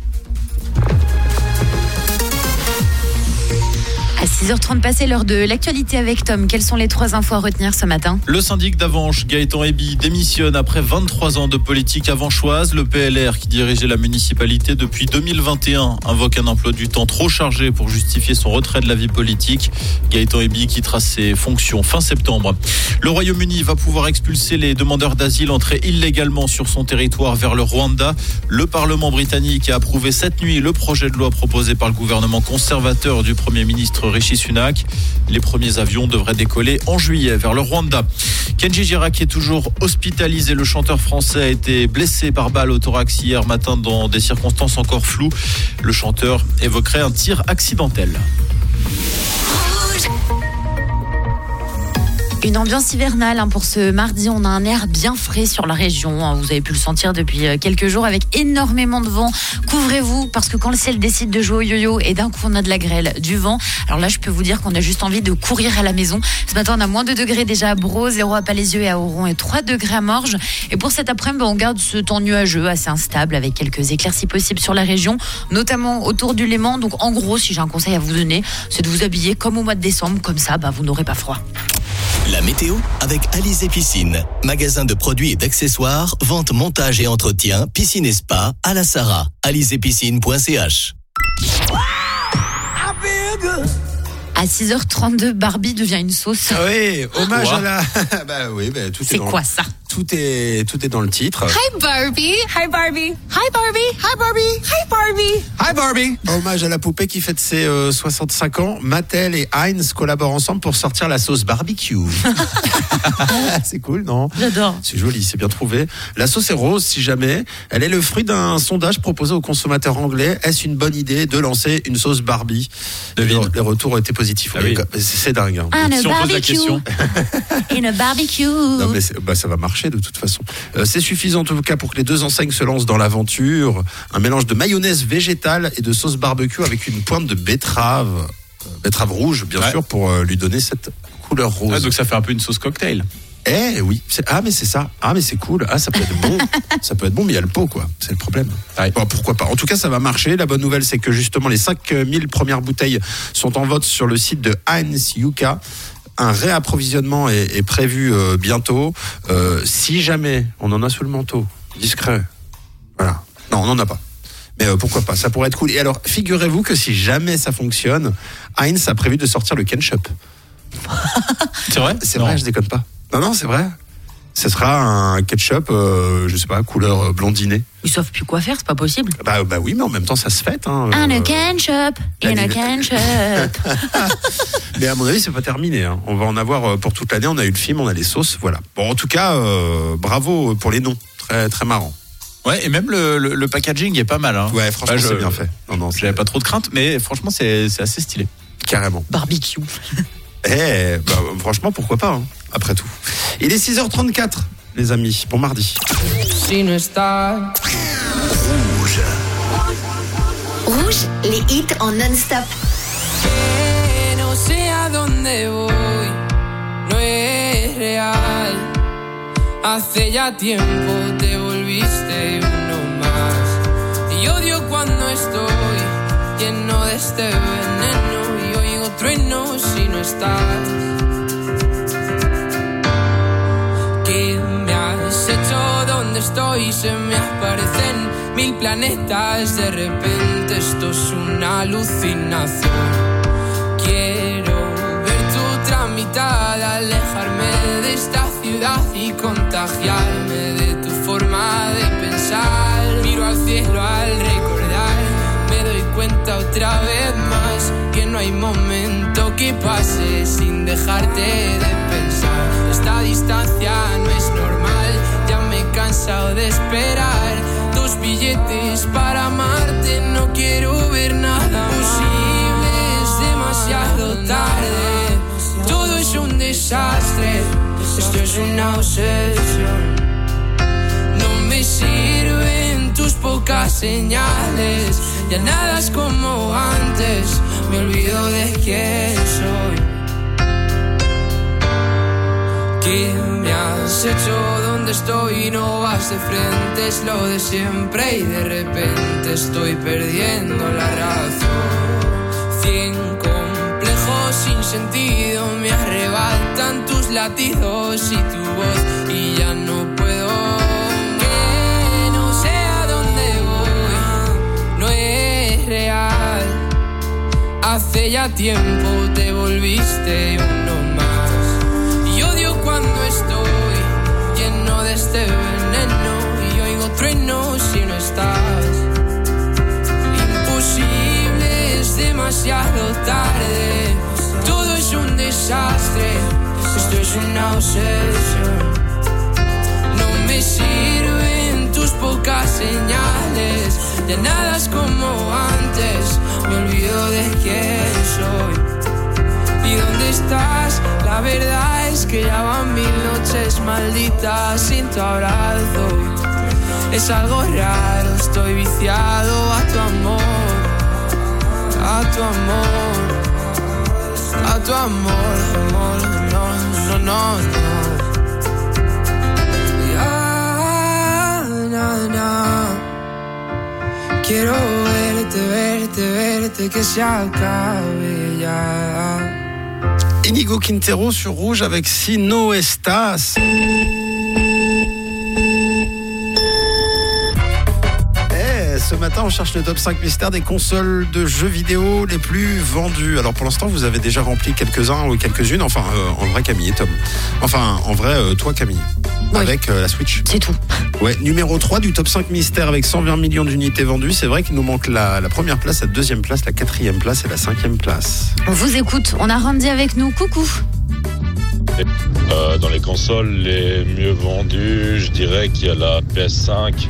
À six heures trente passées, l'heure de l'actualité avec Tom. Quelles sont les trois infos à retenir ce matin ? Le syndic d'Avenches, Gaëtan Héby, démissionne après vingt-trois ans de politique avenchoise. Le P L R, qui dirigeait la municipalité depuis deux mille vingt et un, invoque un emploi du temps trop chargé pour justifier son retrait de la vie politique. Gaëtan Héby quittera ses fonctions fin septembre. Le Royaume-Uni va pouvoir expulser les demandeurs d'asile entrés illégalement sur son territoire vers le Rwanda. Le Parlement britannique a approuvé cette nuit le projet de loi proposé par le gouvernement conservateur du Premier ministre Rishi Sunak. Les premiers avions devraient décoller en juillet vers le Rwanda. Kenji Girac est toujours hospitalisé. Le chanteur français a été blessé par balle au thorax hier matin dans des circonstances encore floues. Le chanteur évoquerait un tir accidentel. Une ambiance hivernale hein, pour ce mardi. On a un air bien frais sur la région. Hein. Vous avez pu le sentir depuis quelques jours avec énormément de vent. Couvrez-vous parce que quand le ciel décide de jouer au yo-yo et d'un coup on a de la grêle, du vent. Alors là, je peux vous dire qu'on a juste envie de courir à la maison. Ce matin, on a moins deux degrés déjà à Bro, zéro à Palaisieux et à Oron et trois degrés à Morges. Et pour cet après-midi, on garde ce temps nuageux assez instable avec quelques éclaircies possibles sur la région, notamment autour du Léman. Donc en gros, si j'ai un conseil à vous donner, c'est de vous habiller comme au mois de décembre. Comme ça, bah, vous n'aurez pas froid. La météo avec Alizé Piscine, magasin de produits et d'accessoires, vente, montage et entretien, piscine et spa à La Sarraz. alizé piscine point c h. À six heures trente-deux, Barbie devient une sauce. Oui, hommage Quoi à la. bah oui, bah, tout C'est est dans quoi le... ça ? Tout est, tout est dans le titre. Hi Barbie. Hi Barbie. Hi Barbie. Hi Barbie. Hi Barbie. Hi Barbie. Hommage à la poupée qui fête ses euh, soixante-cinq ans. Mattel et Heinz collaborent ensemble pour sortir la sauce barbecue. C'est cool, non ? J'adore. C'est joli, c'est bien trouvé. La sauce est rose, si jamais. Elle est le fruit d'un sondage proposé aux consommateurs anglais. Est-ce une bonne idée de lancer une sauce Barbie ? Devine. Les retours ont été positifs. Ah oui. C'est, c'est dingue. Hein. Un Si on pose la barbecue. question. In a barbecue. Non mais c'est- bah, ça va marcher de toute façon. Euh, c'est suffisant en tout cas pour que les deux enseignes se lancent dans l'aventure. Un mélange de mayonnaise végétale et de sauce barbecue avec une pointe de betterave, euh, betterave rouge bien Ouais. sûr pour euh, lui donner cette couleur rose. Ah, donc ça fait un peu une sauce cocktail. Eh oui, c'est- ah mais c'est ça. Ah mais c'est cool. Ah ça peut être bon. Ça peut être bon mais il y a le pot quoi. C'est le problème. Ouais. Bon, pourquoi pas. En tout cas ça va marcher. La bonne nouvelle c'est que justement les cinq mille premières bouteilles sont en vote sur le site de Heinz Yuka. Un réapprovisionnement est, est prévu euh, bientôt. Euh, si jamais on en a sous le manteau, discret. Voilà. Non, on n'en a pas. Mais euh, pourquoi pas, ça pourrait être cool. Et alors, figurez-vous que si jamais ça fonctionne, Heinz a prévu de sortir le ketchup. C'est vrai ? C'est Non. vrai, je déconne pas. Non, non, c'est vrai. Ce sera un ketchup, euh, je sais pas, couleur euh, blondinée. Ils savent plus quoi faire, c'est pas possible. Bah, bah oui, mais en même temps, ça se fête. Hein, Un euh, ketchup, la in a div- ketchup. Mais à mon avis, c'est pas terminé. Hein. On va en avoir euh, pour toute l'année. On a eu le film, on a les sauces, voilà. Bon, en tout cas, euh, bravo pour les noms. Très, très marrant. Ouais, et même le, le, le packaging est pas mal. Hein. Ouais, franchement, Ouais, je- c'est bien fait. Non, non, J'avais c'est pas trop de crainte, mais franchement, c'est, c'est assez stylé. carrément. Barbecue. Eh, bah, franchement, pourquoi pas, hein, après tout. Il est six heures trente-quatre, les amis. Bon mardi. Si no está. Rouge, les hits en non-stop. Que no sé a dónde voy, no es real. Hace ya tiempo te volviste uno más. Y odio cuando estoy lleno de este veneno y oigo truenos si no estás. estoy se me aparecen mil planetas. De repente esto es una alucinación. Quiero ver tu tramitada, alejarme de esta ciudad y contagiarme de tu forma de pensar. Miro al cielo al recordar, me doy cuenta otra vez más que no hay momento que pase sin dejarte de pensar. Esta distancia no es normal, ya me he cansado de esperar. Dos billetes para amarte, no quiero ver nada posible, es demasiado tarde. Todo es un desastre, esto es una obsesión. No me sirven tus pocas señales, ya nada es como antes, me olvido de quién soy. ¿Qué me has hecho? ¿Dónde estoy? No vas de frente, es lo de siempre y de repente estoy perdiendo la razón. Cien complejos sin sentido me arrebatan tus latidos y tu voz y ya no puedo. Que no sé a dónde voy, no es real. Hace ya tiempo te volviste uno más. Odio cuando estoy lleno de este veneno y oigo truenos si no estás. Imposible, es demasiado tarde. Todo es un desastre, esto es una obsesión. No me sirven tus pocas señales, ya nada es como antes, me olvido de quién soy. ¿Y dónde estás? La verdad es que ya van mil noches malditas sin tu abrazo. Es algo raro, estoy viciado a tu amor, a tu amor, a tu amor, amor, no, no, no, no. Ya, na, na. Quiero verte, verte, verte, que se acabe ya. Inigo Quintero sur Rouge avec Si No Estas. Eh, ce matin, on cherche le top cinq mystères des consoles de jeux vidéo les plus vendues. Alors pour l'instant, vous avez déjà rempli quelques-uns ou quelques-unes. Enfin, euh, en vrai, Camille et Tom. Enfin, en vrai, euh, toi, Camille. Oui. Avec euh, la Switch. C'est tout. Ouais, numéro trois du top cinq mystères avec cent vingt millions d'unités vendues. C'est vrai qu'il nous manque la, la première place, la deuxième place, la quatrième place et la cinquième place. On vous écoute. On a Randy avec nous. Coucou. Euh, dans les consoles les mieux vendues, je dirais qu'il y a la P S cinq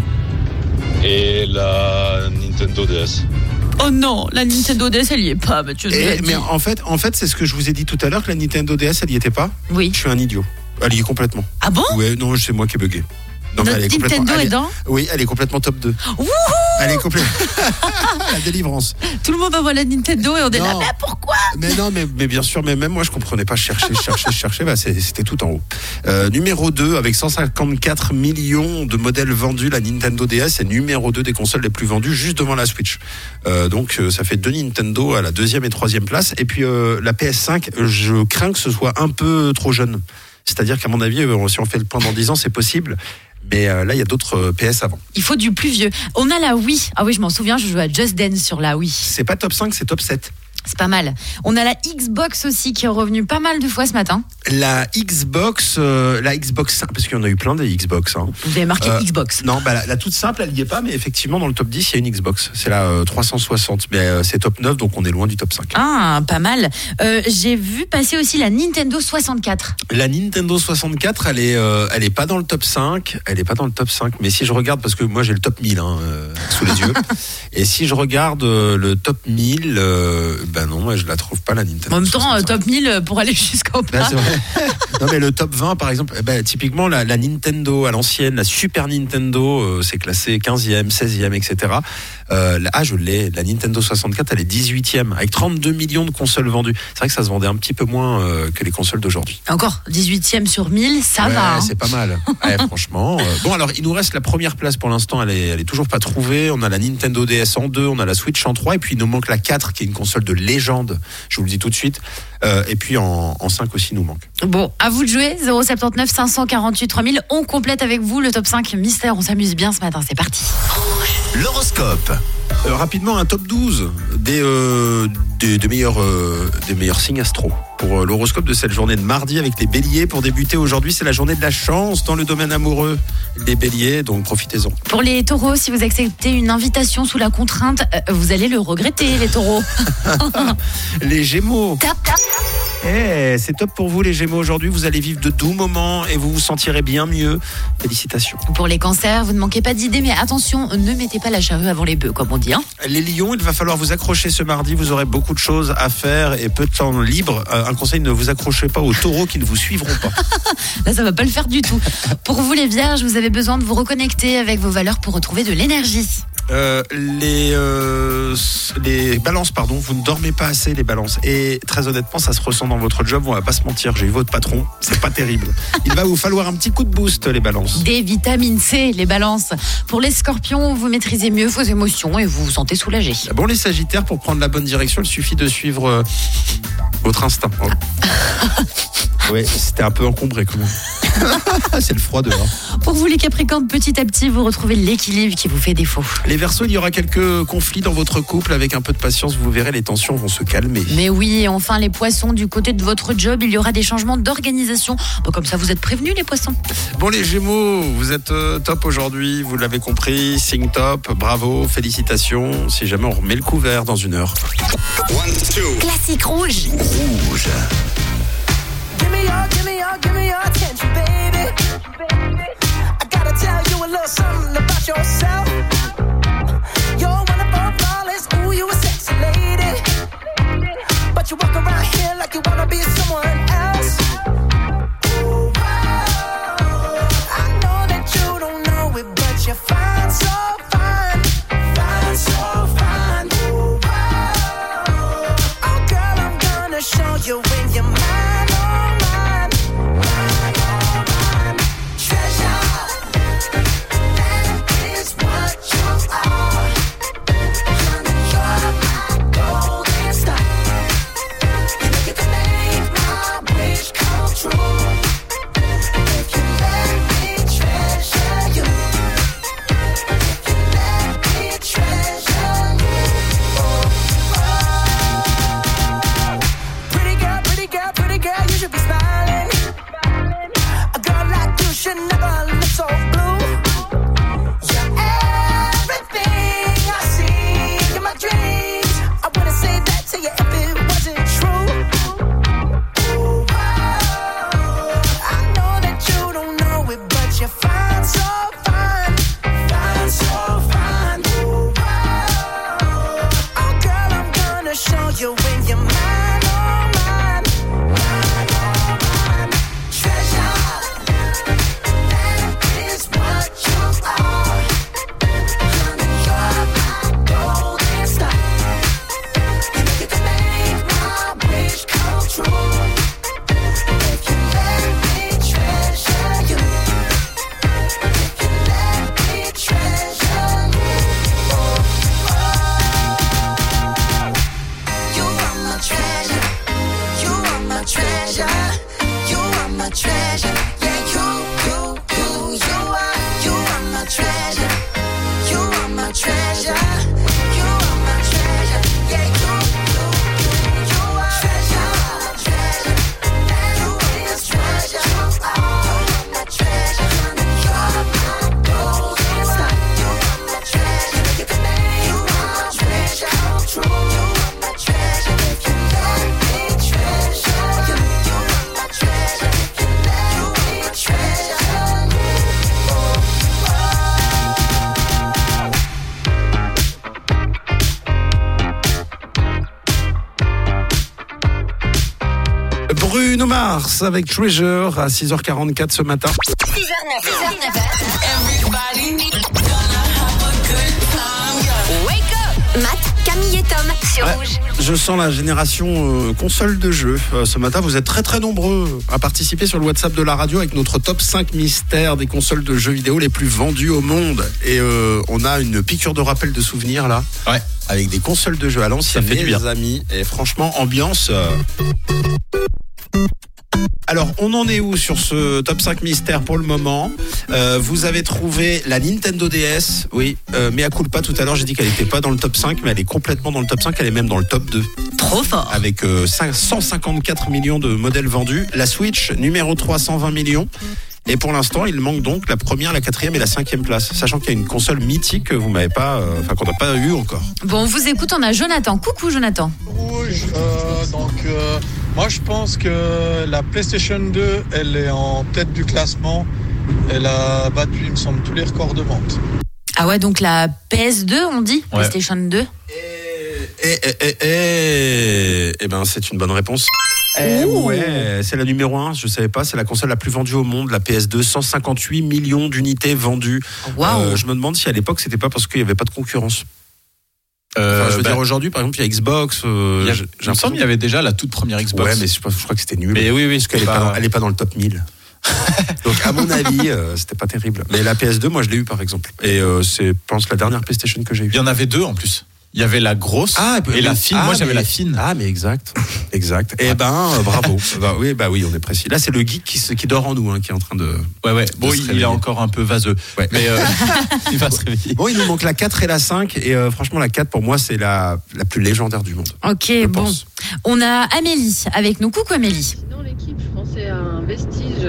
et la Nintendo D S. Oh non, la Nintendo D S, elle y est pas, Mathieu. Et, mais en fait, en fait, c'est ce que je vous ai dit tout à l'heure, que la Nintendo D S, elle y était pas. Oui. Je suis un idiot. Elle y est complètement. Ah bon? Ouais, non, c'est moi qui ai bugué. Non, Notre elle est Nintendo est, est dans? Oui, elle est complètement top deux. Wouhou! Elle est complètement. La délivrance. Tout le monde envoie la Nintendo et on est non. là, mais pourquoi? Mais non, mais, mais bien sûr, mais même moi je comprenais pas, chercher, chercher, chercher, bah c'était tout en haut. Euh, numéro deux, avec cent cinquante-quatre millions de modèles vendus, la Nintendo D S est numéro deux des consoles les plus vendues, juste devant la Switch. Euh, donc ça fait deux Nintendo à la deuxième et troisième place. Et puis euh, la P S cinq, je crains que ce soit un peu trop jeune. C'est-à-dire qu'à mon avis, si on fait le point dans dix ans, c'est possible. Mais euh, là, il y a d'autres euh, P S avant. Il faut du plus vieux. On a la Wii. Ah oui, je m'en souviens, je jouais à Just Dance sur la Wii. C'est pas top cinq, c'est top sept. C'est pas mal. On a la Xbox aussi qui est revenue pas mal de fois ce matin. La Xbox, euh, la Xbox, parce qu'il y en a eu plein des Xbox. Hein. Vous avez marqué euh, Xbox. Non, bah, la, la toute simple, elle n'y est pas, mais effectivement, dans le top dix, il y a une Xbox. C'est la euh, trois cent soixante, mais euh, c'est top neuf, donc on est loin du top cinq. Ah, pas mal. Euh, j'ai vu passer aussi la Nintendo soixante-quatre. La Nintendo soixante-quatre, elle est, euh, elle est pas dans le top cinq. Elle est pas dans le top cinq, mais si je regarde, parce que moi j'ai le top mille hein, euh, sous les yeux, et si je regarde euh, le top mille, euh, ben non, moi je la trouve pas la Nintendo. En même temps, euh, top mille pour aller jusqu'au bas. Ben, c'est vrai. Non mais le top vingt par exemple, ben, typiquement la, la Nintendo à l'ancienne, la Super Nintendo, euh, c'est classé quinzième, seizième, et cetera. Euh, la- ah, je l'ai. La Nintendo soixante-quatre, elle est dix-huitième avec trente-deux millions de consoles vendues. C'est vrai que ça se vendait un petit peu moins euh, que les consoles d'aujourd'hui. Encore dix-huitième sur mille, ça Ouais, va. hein. c'est pas mal. Ouais, franchement. euh, Bon, alors, il nous reste la première place pour l'instant. Elle est, elle est toujours pas trouvée. On a la Nintendo D S en deux, on a la Switch en trois, et puis il nous manque la quatre, qui est une console de légende. Je vous le dis tout de suite. Euh, et puis en, en cinq aussi, il nous manque. Bon, à vous de jouer. zéro sept neuf cinq cent quarante-huit trois mille. On complète avec vous le top cinq mystère. On s'amuse bien ce matin. C'est parti. L'horoscope. Euh, rapidement, un top douze des, euh, des, des, meilleurs, euh, des meilleurs signes astro. Pour euh, l'horoscope de cette journée de mardi avec les béliers. Pour débuter aujourd'hui, c'est la journée de la chance dans le domaine amoureux des béliers, donc profitez-en. Pour les taureaux, si vous acceptez une invitation sous la contrainte, euh, vous allez le regretter, les taureaux. Les gémeaux. Tap, tap. Eh, c'est top pour vous les gémeaux aujourd'hui, vous allez vivre de doux moments et vous vous sentirez bien mieux. Félicitations. Pour les cancers, vous ne manquez pas d'idées, mais attention, ne mettez pas la charrue avant les bœufs, comme on dit. Hein. Les lions, il va falloir vous accrocher ce mardi, vous aurez beaucoup de choses à faire et peu de temps libre. Euh, un conseil, ne vous accrochez pas aux taureaux qui ne vous suivront pas. Là, ça va pas le faire du tout. Pour vous les vierges, vous avez besoin de vous reconnecter avec vos valeurs pour retrouver de l'énergie. Euh, les, euh, les balances, pardon, vous ne dormez pas assez les balances. Et très honnêtement, ça se ressent dans votre job, on va pas se mentir, j'ai eu votre patron, c'est pas terrible. Il va vous falloir un petit coup de boost les balances. Des vitamines C, les balances. Pour les scorpions, vous maîtrisez mieux vos émotions et vous vous sentez soulagé. Bon les sagittaires, pour prendre la bonne direction, il suffit de suivre euh, votre instinct. Oh. Ouais, c'était un peu encombré quand même. C'est le froid dehors. Pour vous les capricornes, petit à petit, vous retrouvez l'équilibre qui vous fait défaut. Les verseaux, il y aura quelques conflits dans votre couple. Avec un peu de patience, vous verrez, les tensions vont se calmer. Mais oui, et enfin les poissons, du côté de votre job, il y aura des changements d'organisation. Bon, comme ça, vous êtes prévenus les poissons. Bon les gémeaux, vous êtes euh, top aujourd'hui, vous l'avez compris, signe top, bravo, félicitations. Si jamais on remet le couvert dans une heure. Classique rouge. Rouge. Give me your, give me your, give me your attention, baby. I gotta tell you a little something about yourself. You're one of our flawless, ooh, you a sexy lady. But you walk around here like you wanna be someone else. Ooh, wow. I know that you don't know it, but you're fine, so fine. Fine, so fine. Ooh, wow. Oh, girl, I'm gonna show you when you're mine. Bruno Mars avec Treasure à six heures quarante-quatre ce matin. six heures neuf. Wake et Tom sur Ouais, Rouge. je sens la génération euh, console de jeu. Euh, ce matin, vous êtes très très nombreux à participer sur le WhatsApp de la radio avec notre top cinq mystères des consoles de jeux vidéo les plus vendues au monde. Et euh, on a une piqûre de rappel de souvenirs là. Ouais. Avec des consoles de jeux à l'ancienne, Ça fait du les bien. amis. Et franchement, ambiance. euh, Alors, on en est où sur ce top cinq mystères pour le moment? euh, Vous avez trouvé la Nintendo D S. Oui, euh, mea culpa, tout à l'heure j'ai dit qu'elle n'était pas dans le top cinq, mais elle est complètement dans le top cinq, elle est même dans le top deux. Trop fort. Avec euh, cinq cent cinquante-quatre millions de modèles vendus. La Switch, numéro trois, cent vingt millions. Et pour l'instant, il manque donc la première, la quatrième et la cinquième place. Sachant qu'il y a une console mythique que vous m'avez pas, euh, enfin qu'on n'a pas eu encore. Bon, on vous écoute, on a Jonathan. Coucou Jonathan. Rouge, euh, donc euh, moi je pense que la PlayStation deux, elle est en tête du classement. Elle a battu, il me semble, tous les records de vente. Ah ouais, donc la P S deux, on dit, Ouais. PlayStation deux. Et, et, et, et, et ben c'est une bonne réponse. Eh ouais, c'est la numéro un, je savais pas, c'est la console la plus vendue au monde, la P S deux, cent cinquante-huit millions d'unités vendues. Waouh. Euh, je me demande si à l'époque c'était pas parce qu'il y avait pas de concurrence. Euh, Enfin, je veux bah, dire aujourd'hui par exemple il y a Xbox. Euh, il y a- j'ai- il me semble qu'il y avait déjà la toute première Xbox. Ouais, mais je, je crois que c'était nul. Mais oui, oui, parce qu'elle est pas- pas, dans- elle est pas dans le top mille. Donc à mon avis, euh, c'était pas terrible. Mais la P S deux, moi je l'ai eu par exemple. Et euh, c'est, je pense, la dernière PlayStation que j'ai eue. Il y en avait deux en plus. Il y avait la grosse Ah, et la fine. ah, Moi, j'avais mais- la fine. Ah, mais exact. Exact. Eh ben, euh, bravo. Bah, oui, bah oui, on est précis. Là, c'est le geek qui, se- qui dort en nous, hein, qui est en train de. Ouais, ouais. Bon, se il réveiller. est encore un peu vaseux. Ouais. Mais euh, il va se réveiller. Bon, il nous manque la quatre et la cinq. Et euh, franchement, la quatre, pour moi, c'est la, la plus légendaire du monde. Ok, je bon. pense. On a Amélie avec nous. Coucou Amélie. Dans l'équipe, je pensais à un vestige,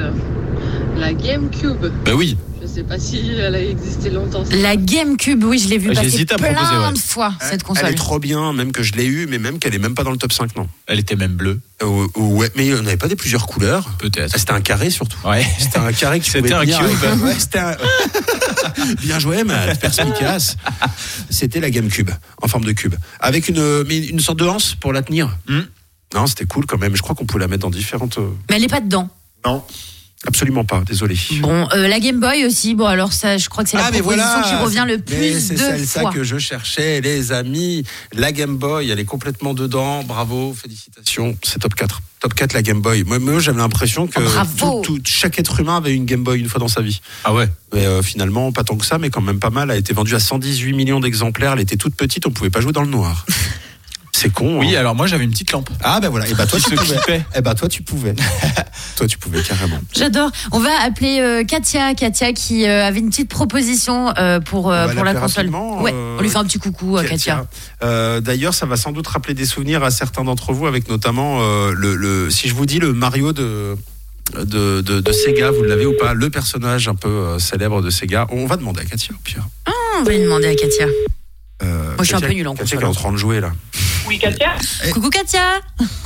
la GameCube. Bah oui. Je sais pas si elle a existé longtemps. La GameCube, oui, je l'ai vu Ah, passer j'hésite à plein proposer, ouais. de fois, cette console. Elle est trop bien, même que je l'ai eu, mais même qu'elle est même pas dans le top cinq, non. Elle était même bleue. Euh, ouais, mais on n'avait pas des plusieurs couleurs. Peut-être. Ah, c'était un carré surtout. Ouais. C'était un carré qui C'était pouvait un tenir cube. avec- Ouais, c'était un... Bien joué, ma perspicace. C'était la GameCube, en forme de cube. Avec une, mais une sorte de hanse pour la tenir. Hmm. Non, c'était cool quand même. Je crois qu'on pouvait la mettre dans différentes... euh, Mais elle est pas dedans. Non, absolument pas, désolé. Bon, euh, la Game Boy aussi. Bon, alors ça, je crois que c'est la Ah, mais proposition voilà, qui revient le mais plus c'est de celle-ça fois. que je cherchais, les amis. La Game Boy, elle est complètement dedans. Bravo, félicitations. C'est top quatre. Top quatre, la Game Boy. Moi, moi j'avais l'impression que Oh, bravo. tout, tout- chaque être humain avait une Game Boy une fois dans sa vie. Ah ouais. Mais euh, finalement, pas tant que ça, mais quand même pas mal. Elle a été vendue à cent dix-huit millions d'exemplaires. Elle était toute petite, on pouvait pas jouer dans le noir. C'est con. Oui, hein. alors moi, j'avais une petite lampe. Ah ben voilà. Et bah toi Qui tu se pouvais. clippait. Eh bah toi tu pouvais. Toi tu pouvais carrément. J'adore. On va appeler euh, Katia, Katia qui euh, avait une petite proposition euh, pour euh, On va pour la l'appeler console. rapidement, Ouais, euh, on lui fait un petit coucou, euh, Katia. Katia. Euh, D'ailleurs, ça va sans doute rappeler des souvenirs à certains d'entre vous, avec notamment euh, le, le. Si je vous dis le Mario de. De, de, de Sega, vous l'avez ou pas? Le personnage un peu euh, célèbre de Sega. On va demander à Katia au pire. Ah, on va lui demander à Katia. Euh, Moi, je suis un Katia- peu nulle en Katia console. qui est en train de jouer là. Oui, Katia. Eh. Coucou Katia.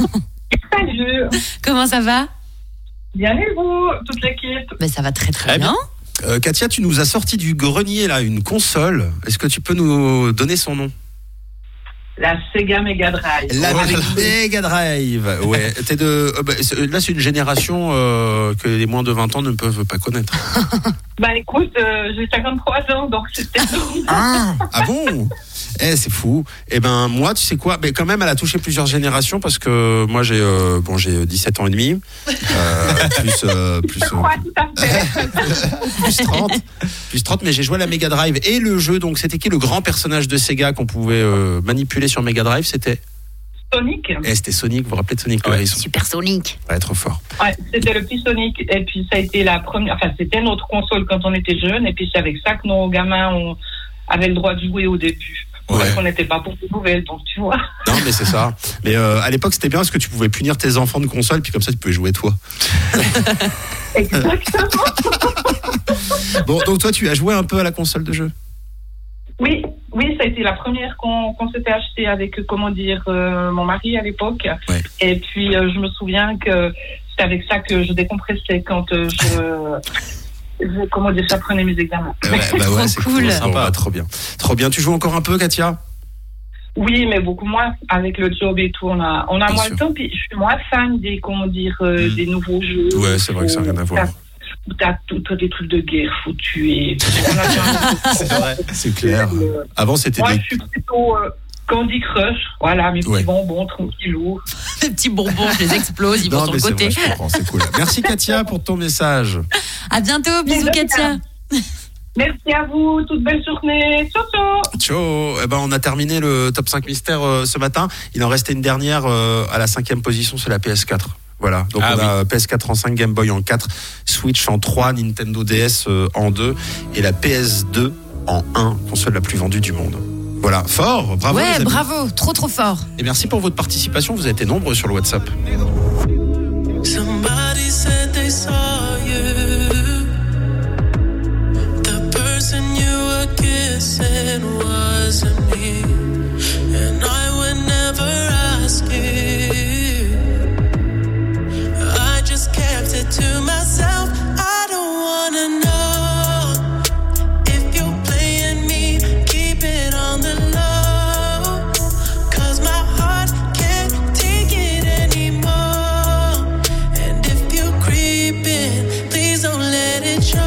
Salut. Comment ça va? Bien et vous, toute l'équipe? Ben ça va très très Très bien. Euh, Katia, tu nous as sorti du grenier là une console. Est-ce que tu peux nous donner son nom? La Sega Mega Drive. La Avec- Mega Drive. Ouais. T'es de. euh, bah, c'est- là, c'est une génération euh, que les moins de vingt ans ne peuvent pas connaître. Bah écoute, euh, j'ai cinquante-trois ans, donc c'était... Ah, ah bon? Eh, c'est fou. Eh ben, moi, tu sais quoi? Mais quand même, elle a touché plusieurs générations parce que moi, j'ai euh, bon, j'ai dix-sept ans et demi, euh, plus euh, plus, Je euh, crois tout à fait. plus trente, plus trente. Mais j'ai joué à la Mega Drive et le jeu. Donc, c'était qui le grand personnage de Sega qu'on pouvait euh, manipuler sur Mega Drive? C'était. Sonic. Eh, c'était Sonic. Vous vous rappelez de Sonic? Ouais. le hérisson. Super Sonic. Ouais, trop fort. Ouais, c'était le petit Sonic. Et puis ça a été la première... Enfin, c'était notre console quand on était jeunes. Et puis c'est avec ça que nos gamins ont... avaient le droit de jouer au début. Ouais. Parce qu'on n'était pas pour des nouvelles, donc tu vois. Non, mais c'est ça. Mais euh, à l'époque, c'était bien parce que tu pouvais punir tes enfants de console, puis comme ça, tu pouvais jouer toi. Exactement. Bon, donc toi, tu as joué un peu à la console de jeu? Oui, oui, ça a été la première qu'on qu'on s'était acheté avec, comment dire, euh, mon mari à l'époque. Ouais. Et puis, euh, je me souviens que c'était avec ça que je décompressais quand euh, je, je, comment dire, j'apprenais mes examens. Ouais, bah ouais, c'est cool. cool. Sympa. Bon, bah, trop bien. Trop bien. Tu joues encore un peu, Katia? Oui, mais beaucoup moins avec le job et tout. On a, on a Bien moins sûr. de temps. Puis je suis moins fan des, comment dire, euh, Mm. des nouveaux jeux. Ouais, c'est vrai que ça n'a rien à voir. Où t'as tout, t'as des trucs de guerre, faut tuer. On a besoin de- C'est vrai. C'est clair. Euh, Avant, c'était Moi, des... je suis plutôt, euh, Candy Crush, voilà, mes petits Ouais. bonbons tranquillou. Les petits bonbons, je les explose, ils vont Non, sur mais le c'est côté. vrai, je comprends, c'est cool. Merci Katia pour ton message. À bientôt, bisous Mais de Katia. rien. Merci à vous, toute belle journée. Ciao, ciao. Ciao. Eh ben, on a terminé le top cinq mystères euh, ce matin. Il en restait une dernière euh, à la cinquième position, c'est la P S quatre. Voilà, donc Ah on a P S quatre en cinq, Game Boy en quatre, Switch en trois, Nintendo D S euh, en deux et la P S deux en un, console la plus vendue du monde. Voilà, fort, bravo les Ouais, amis. bravo, trop trop fort. Et merci pour votre participation, vous avez été nombreux sur le WhatsApp. Somebody said they saw you. The person you were kissing wasn't me. And I would never ask you. I just kept it to myself. I don't wanna know if you're playing me. Keep it on the low. 'Cause my heart can't take it anymore. And if you're creeping, please don't let it show.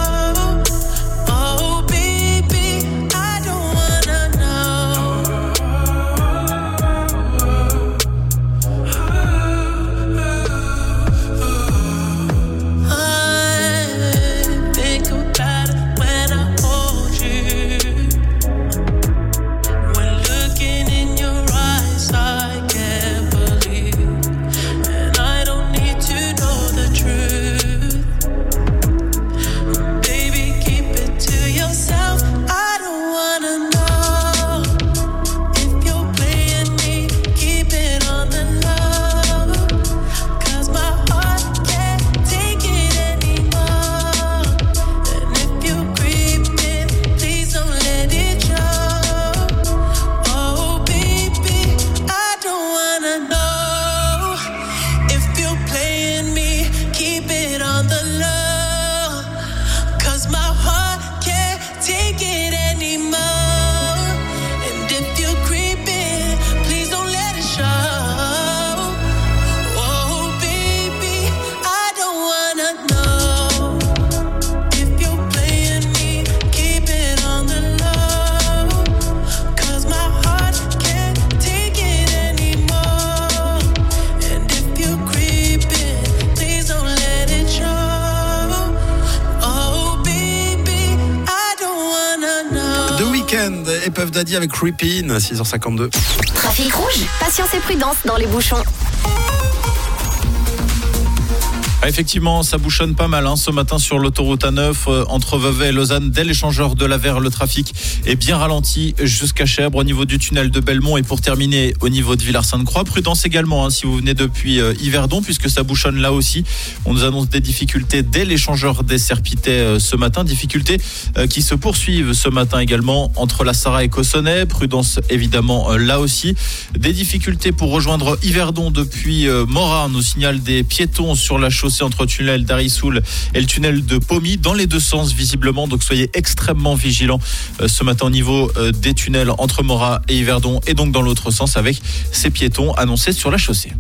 Oh baby, I don't wanna know. I think about it when I hold you. When looking in your eyes, I can't believe. And I don't need to know the truth. Baby, keep it to yourself. I don't wanna know if you're playing me. Keep it on the low. 'Cause my heart can't take it anymore. And if you're creeping, please don't let it show. Oh baby, I don't wanna know if you're playing me. Keep it on the low. 'Cause my heart can't take it anymore. And if you're creeping, please don't let it show. Oh baby, I don't wanna know if you're playing me. Keep it on the low. 'Cause my heart can't take it anymore. And if you're creeping, please don't let it show. Oh baby, I don't wanna know. The Weeknd et Puff Daddy avec Creepin, six heures cinquante-deux. Trafic rouge, patience et prudence dans les bouchons. Ah, effectivement, ça bouchonne pas mal hein, ce matin sur l'autoroute A neuf euh, entre Vevey et Lausanne. Dès l'échangeur de l'Aver, le trafic est bien ralenti jusqu'à Chèvre au niveau du tunnel de Belmont et pour terminer au niveau de Villars-Sainte-Croix. Prudence également hein, si vous venez depuis euh, Yverdon puisque ça bouchonne là aussi. On nous annonce des difficultés dès l'échangeur des Serpitais euh, ce matin. Difficultés euh, qui se poursuivent ce matin également entre la Sarah et Cossonay. Prudence évidemment euh, là aussi. Des difficultés pour rejoindre Yverdon depuis euh, Morat. On nous signale des piétons sur la chaussée entre le tunnel d'Arissoul et le tunnel de Pomy dans les deux sens visiblement, donc soyez extrêmement vigilants euh, ce matin au niveau euh, des tunnels entre Morat et Yverdon et donc dans l'autre sens avec ces piétons annoncés sur la chaussée.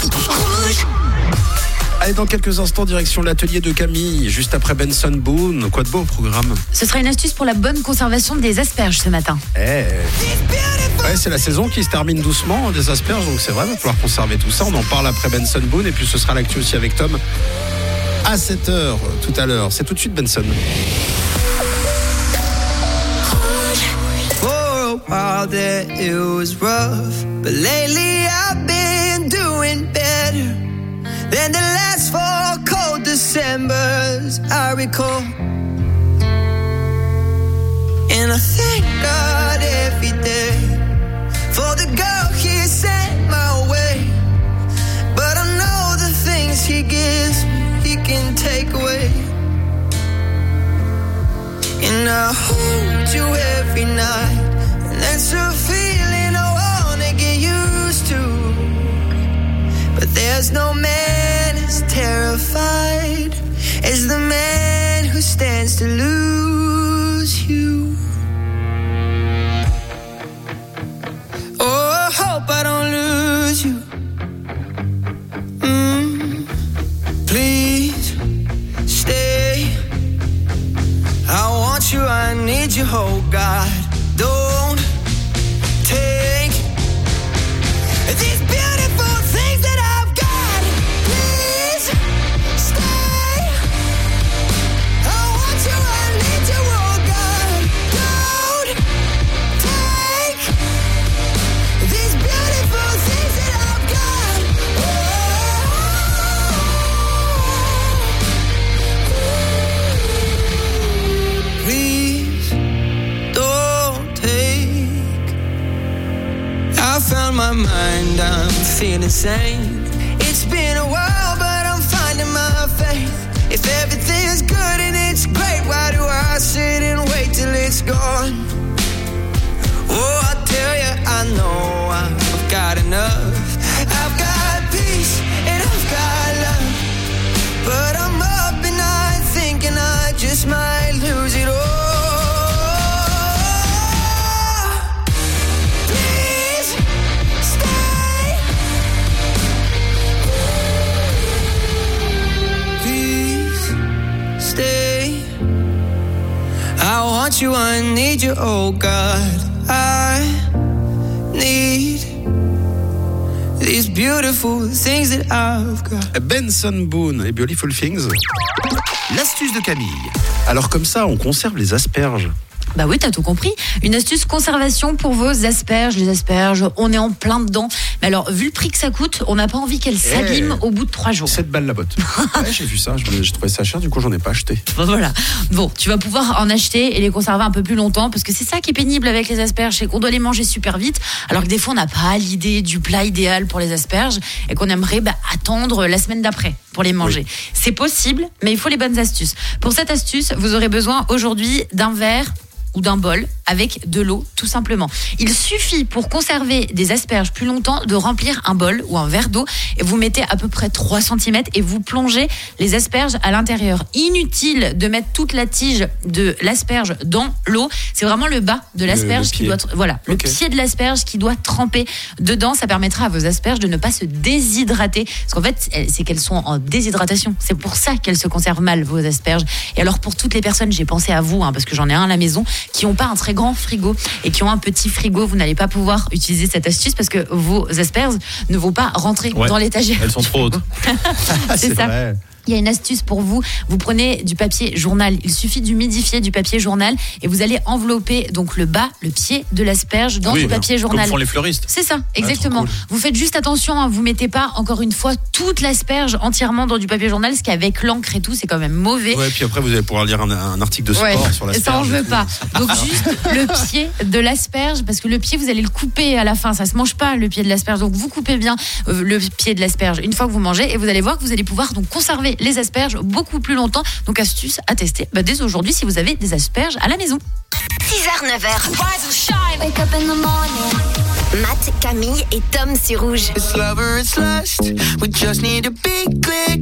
Allez, dans quelques instants, direction l'atelier de Camille, juste après Benson Boone. Quoi de beau au programme? Ce sera une astuce pour la bonne conservation des asperges ce matin. Eh. Ouais, c'est la saison qui se termine doucement des asperges, donc c'est vrai, il va falloir conserver tout ça. On en parle après Benson Boone et puis ce sera l'actu aussi avec Tom à sept heures tout à l'heure. C'est tout de suite Benson. For a while there it was rough, but lately I've been doing better than the last four cold Decembers I recall. And I thank God every day for the girl He sent my way. But I know the things He gives me He can take away. And I hold you every night, and that's a feeling I wanna get used to. But there's no man as terrified as the man who stands to lose you. Oh, I hope I don't lose you. Mm, please stay. I want you, I need you, oh God. Don't take feel insane. It's been a while, but I'm finding my faith. If everything's good and it's great, why do I sit and wait till it's gone? Oh, I tell you, I know I've got enough. I've got peace and I've got love, but I'm up at night thinking I just might lose it all. Please stay. Please stay. I want you, I need you, oh God. I need these beautiful things that I've got. Benson Boone et Beautiful Things. L'astuce de Camille. Alors comme ça, on conserve les asperges. Bah oui, t'as tout compris. Une astuce conservation pour vos asperges. Les asperges, on est en plein dedans. Mais alors, vu le prix que ça coûte, on n'a pas envie qu'elles s'abîment hey, au bout de trois jours. sept balles la botte. Ouais, j'ai vu ça, j'ai trouvé ça cher, du coup j'en ai pas acheté. Voilà. Bon, tu vas pouvoir en acheter et les conserver un peu plus longtemps, parce que c'est ça qui est pénible avec les asperges, c'est qu'on doit les manger super vite, alors que des fois on n'a pas l'idée du plat idéal pour les asperges et qu'on aimerait bah, attendre la semaine d'après pour les manger. Oui. C'est possible, mais il faut les bonnes astuces. Pour cette astuce, vous aurez besoin aujourd'hui d'un verre ou d'un bol avec de l'eau, tout simplement. Il suffit pour conserver des asperges plus longtemps de remplir un bol ou un verre d'eau et vous mettez à peu près trois centimètres et vous plongez les asperges à l'intérieur. Inutile de mettre toute la tige de l'asperge dans l'eau. C'est vraiment le bas de l'asperge qui doit, voilà, okay. le pied de l'asperge qui doit tremper dedans. Ça permettra à vos asperges de ne pas se déshydrater. Parce qu'en fait, c'est qu'elles sont en déshydratation. C'est pour ça qu'elles se conservent mal, vos asperges. Et alors, pour toutes les personnes, j'ai pensé à vous, hein, parce que j'en ai un à la maison, qui n'ont pas un très grand frigo et qui ont un petit frigo, vous n'allez pas pouvoir utiliser cette astuce parce que vos asperges ne vont pas rentrer ouais, dans l'étagère. Elles sont trop hautes. c'est, c'est ça. Vrai. Il y a une astuce pour vous. Vous prenez du papier journal. Il suffit d'humidifier du papier journal et vous allez envelopper donc le bas, le pied de l'asperge dans oui, du papier journal. Comme font les fleuristes. C'est ça, exactement. Ouais, cool. Vous faites juste attention, hein, vous mettez pas encore une fois toute l'asperge entièrement dans du papier journal, parce qu'avec l'encre et tout, c'est quand même mauvais. Ouais, puis après vous allez pouvoir lire un, un article de sport ouais, sur l'asperge. Ça on veut pas. Donc juste le pied de l'asperge, parce que le pied vous allez le couper à la fin. Ça se mange pas le pied de l'asperge. Donc vous coupez bien euh, le pied de l'asperge une fois que vous mangez et vous allez voir que vous allez pouvoir donc conserver les asperges beaucoup plus longtemps. Donc astuce à tester bah, dès aujourd'hui si vous avez des asperges à la maison. six heures neuf heures. Rise and shine. Wake up in the morning. Matt, Camille et Tom sur Rouge. It's love or it's lust. We just need to be clear,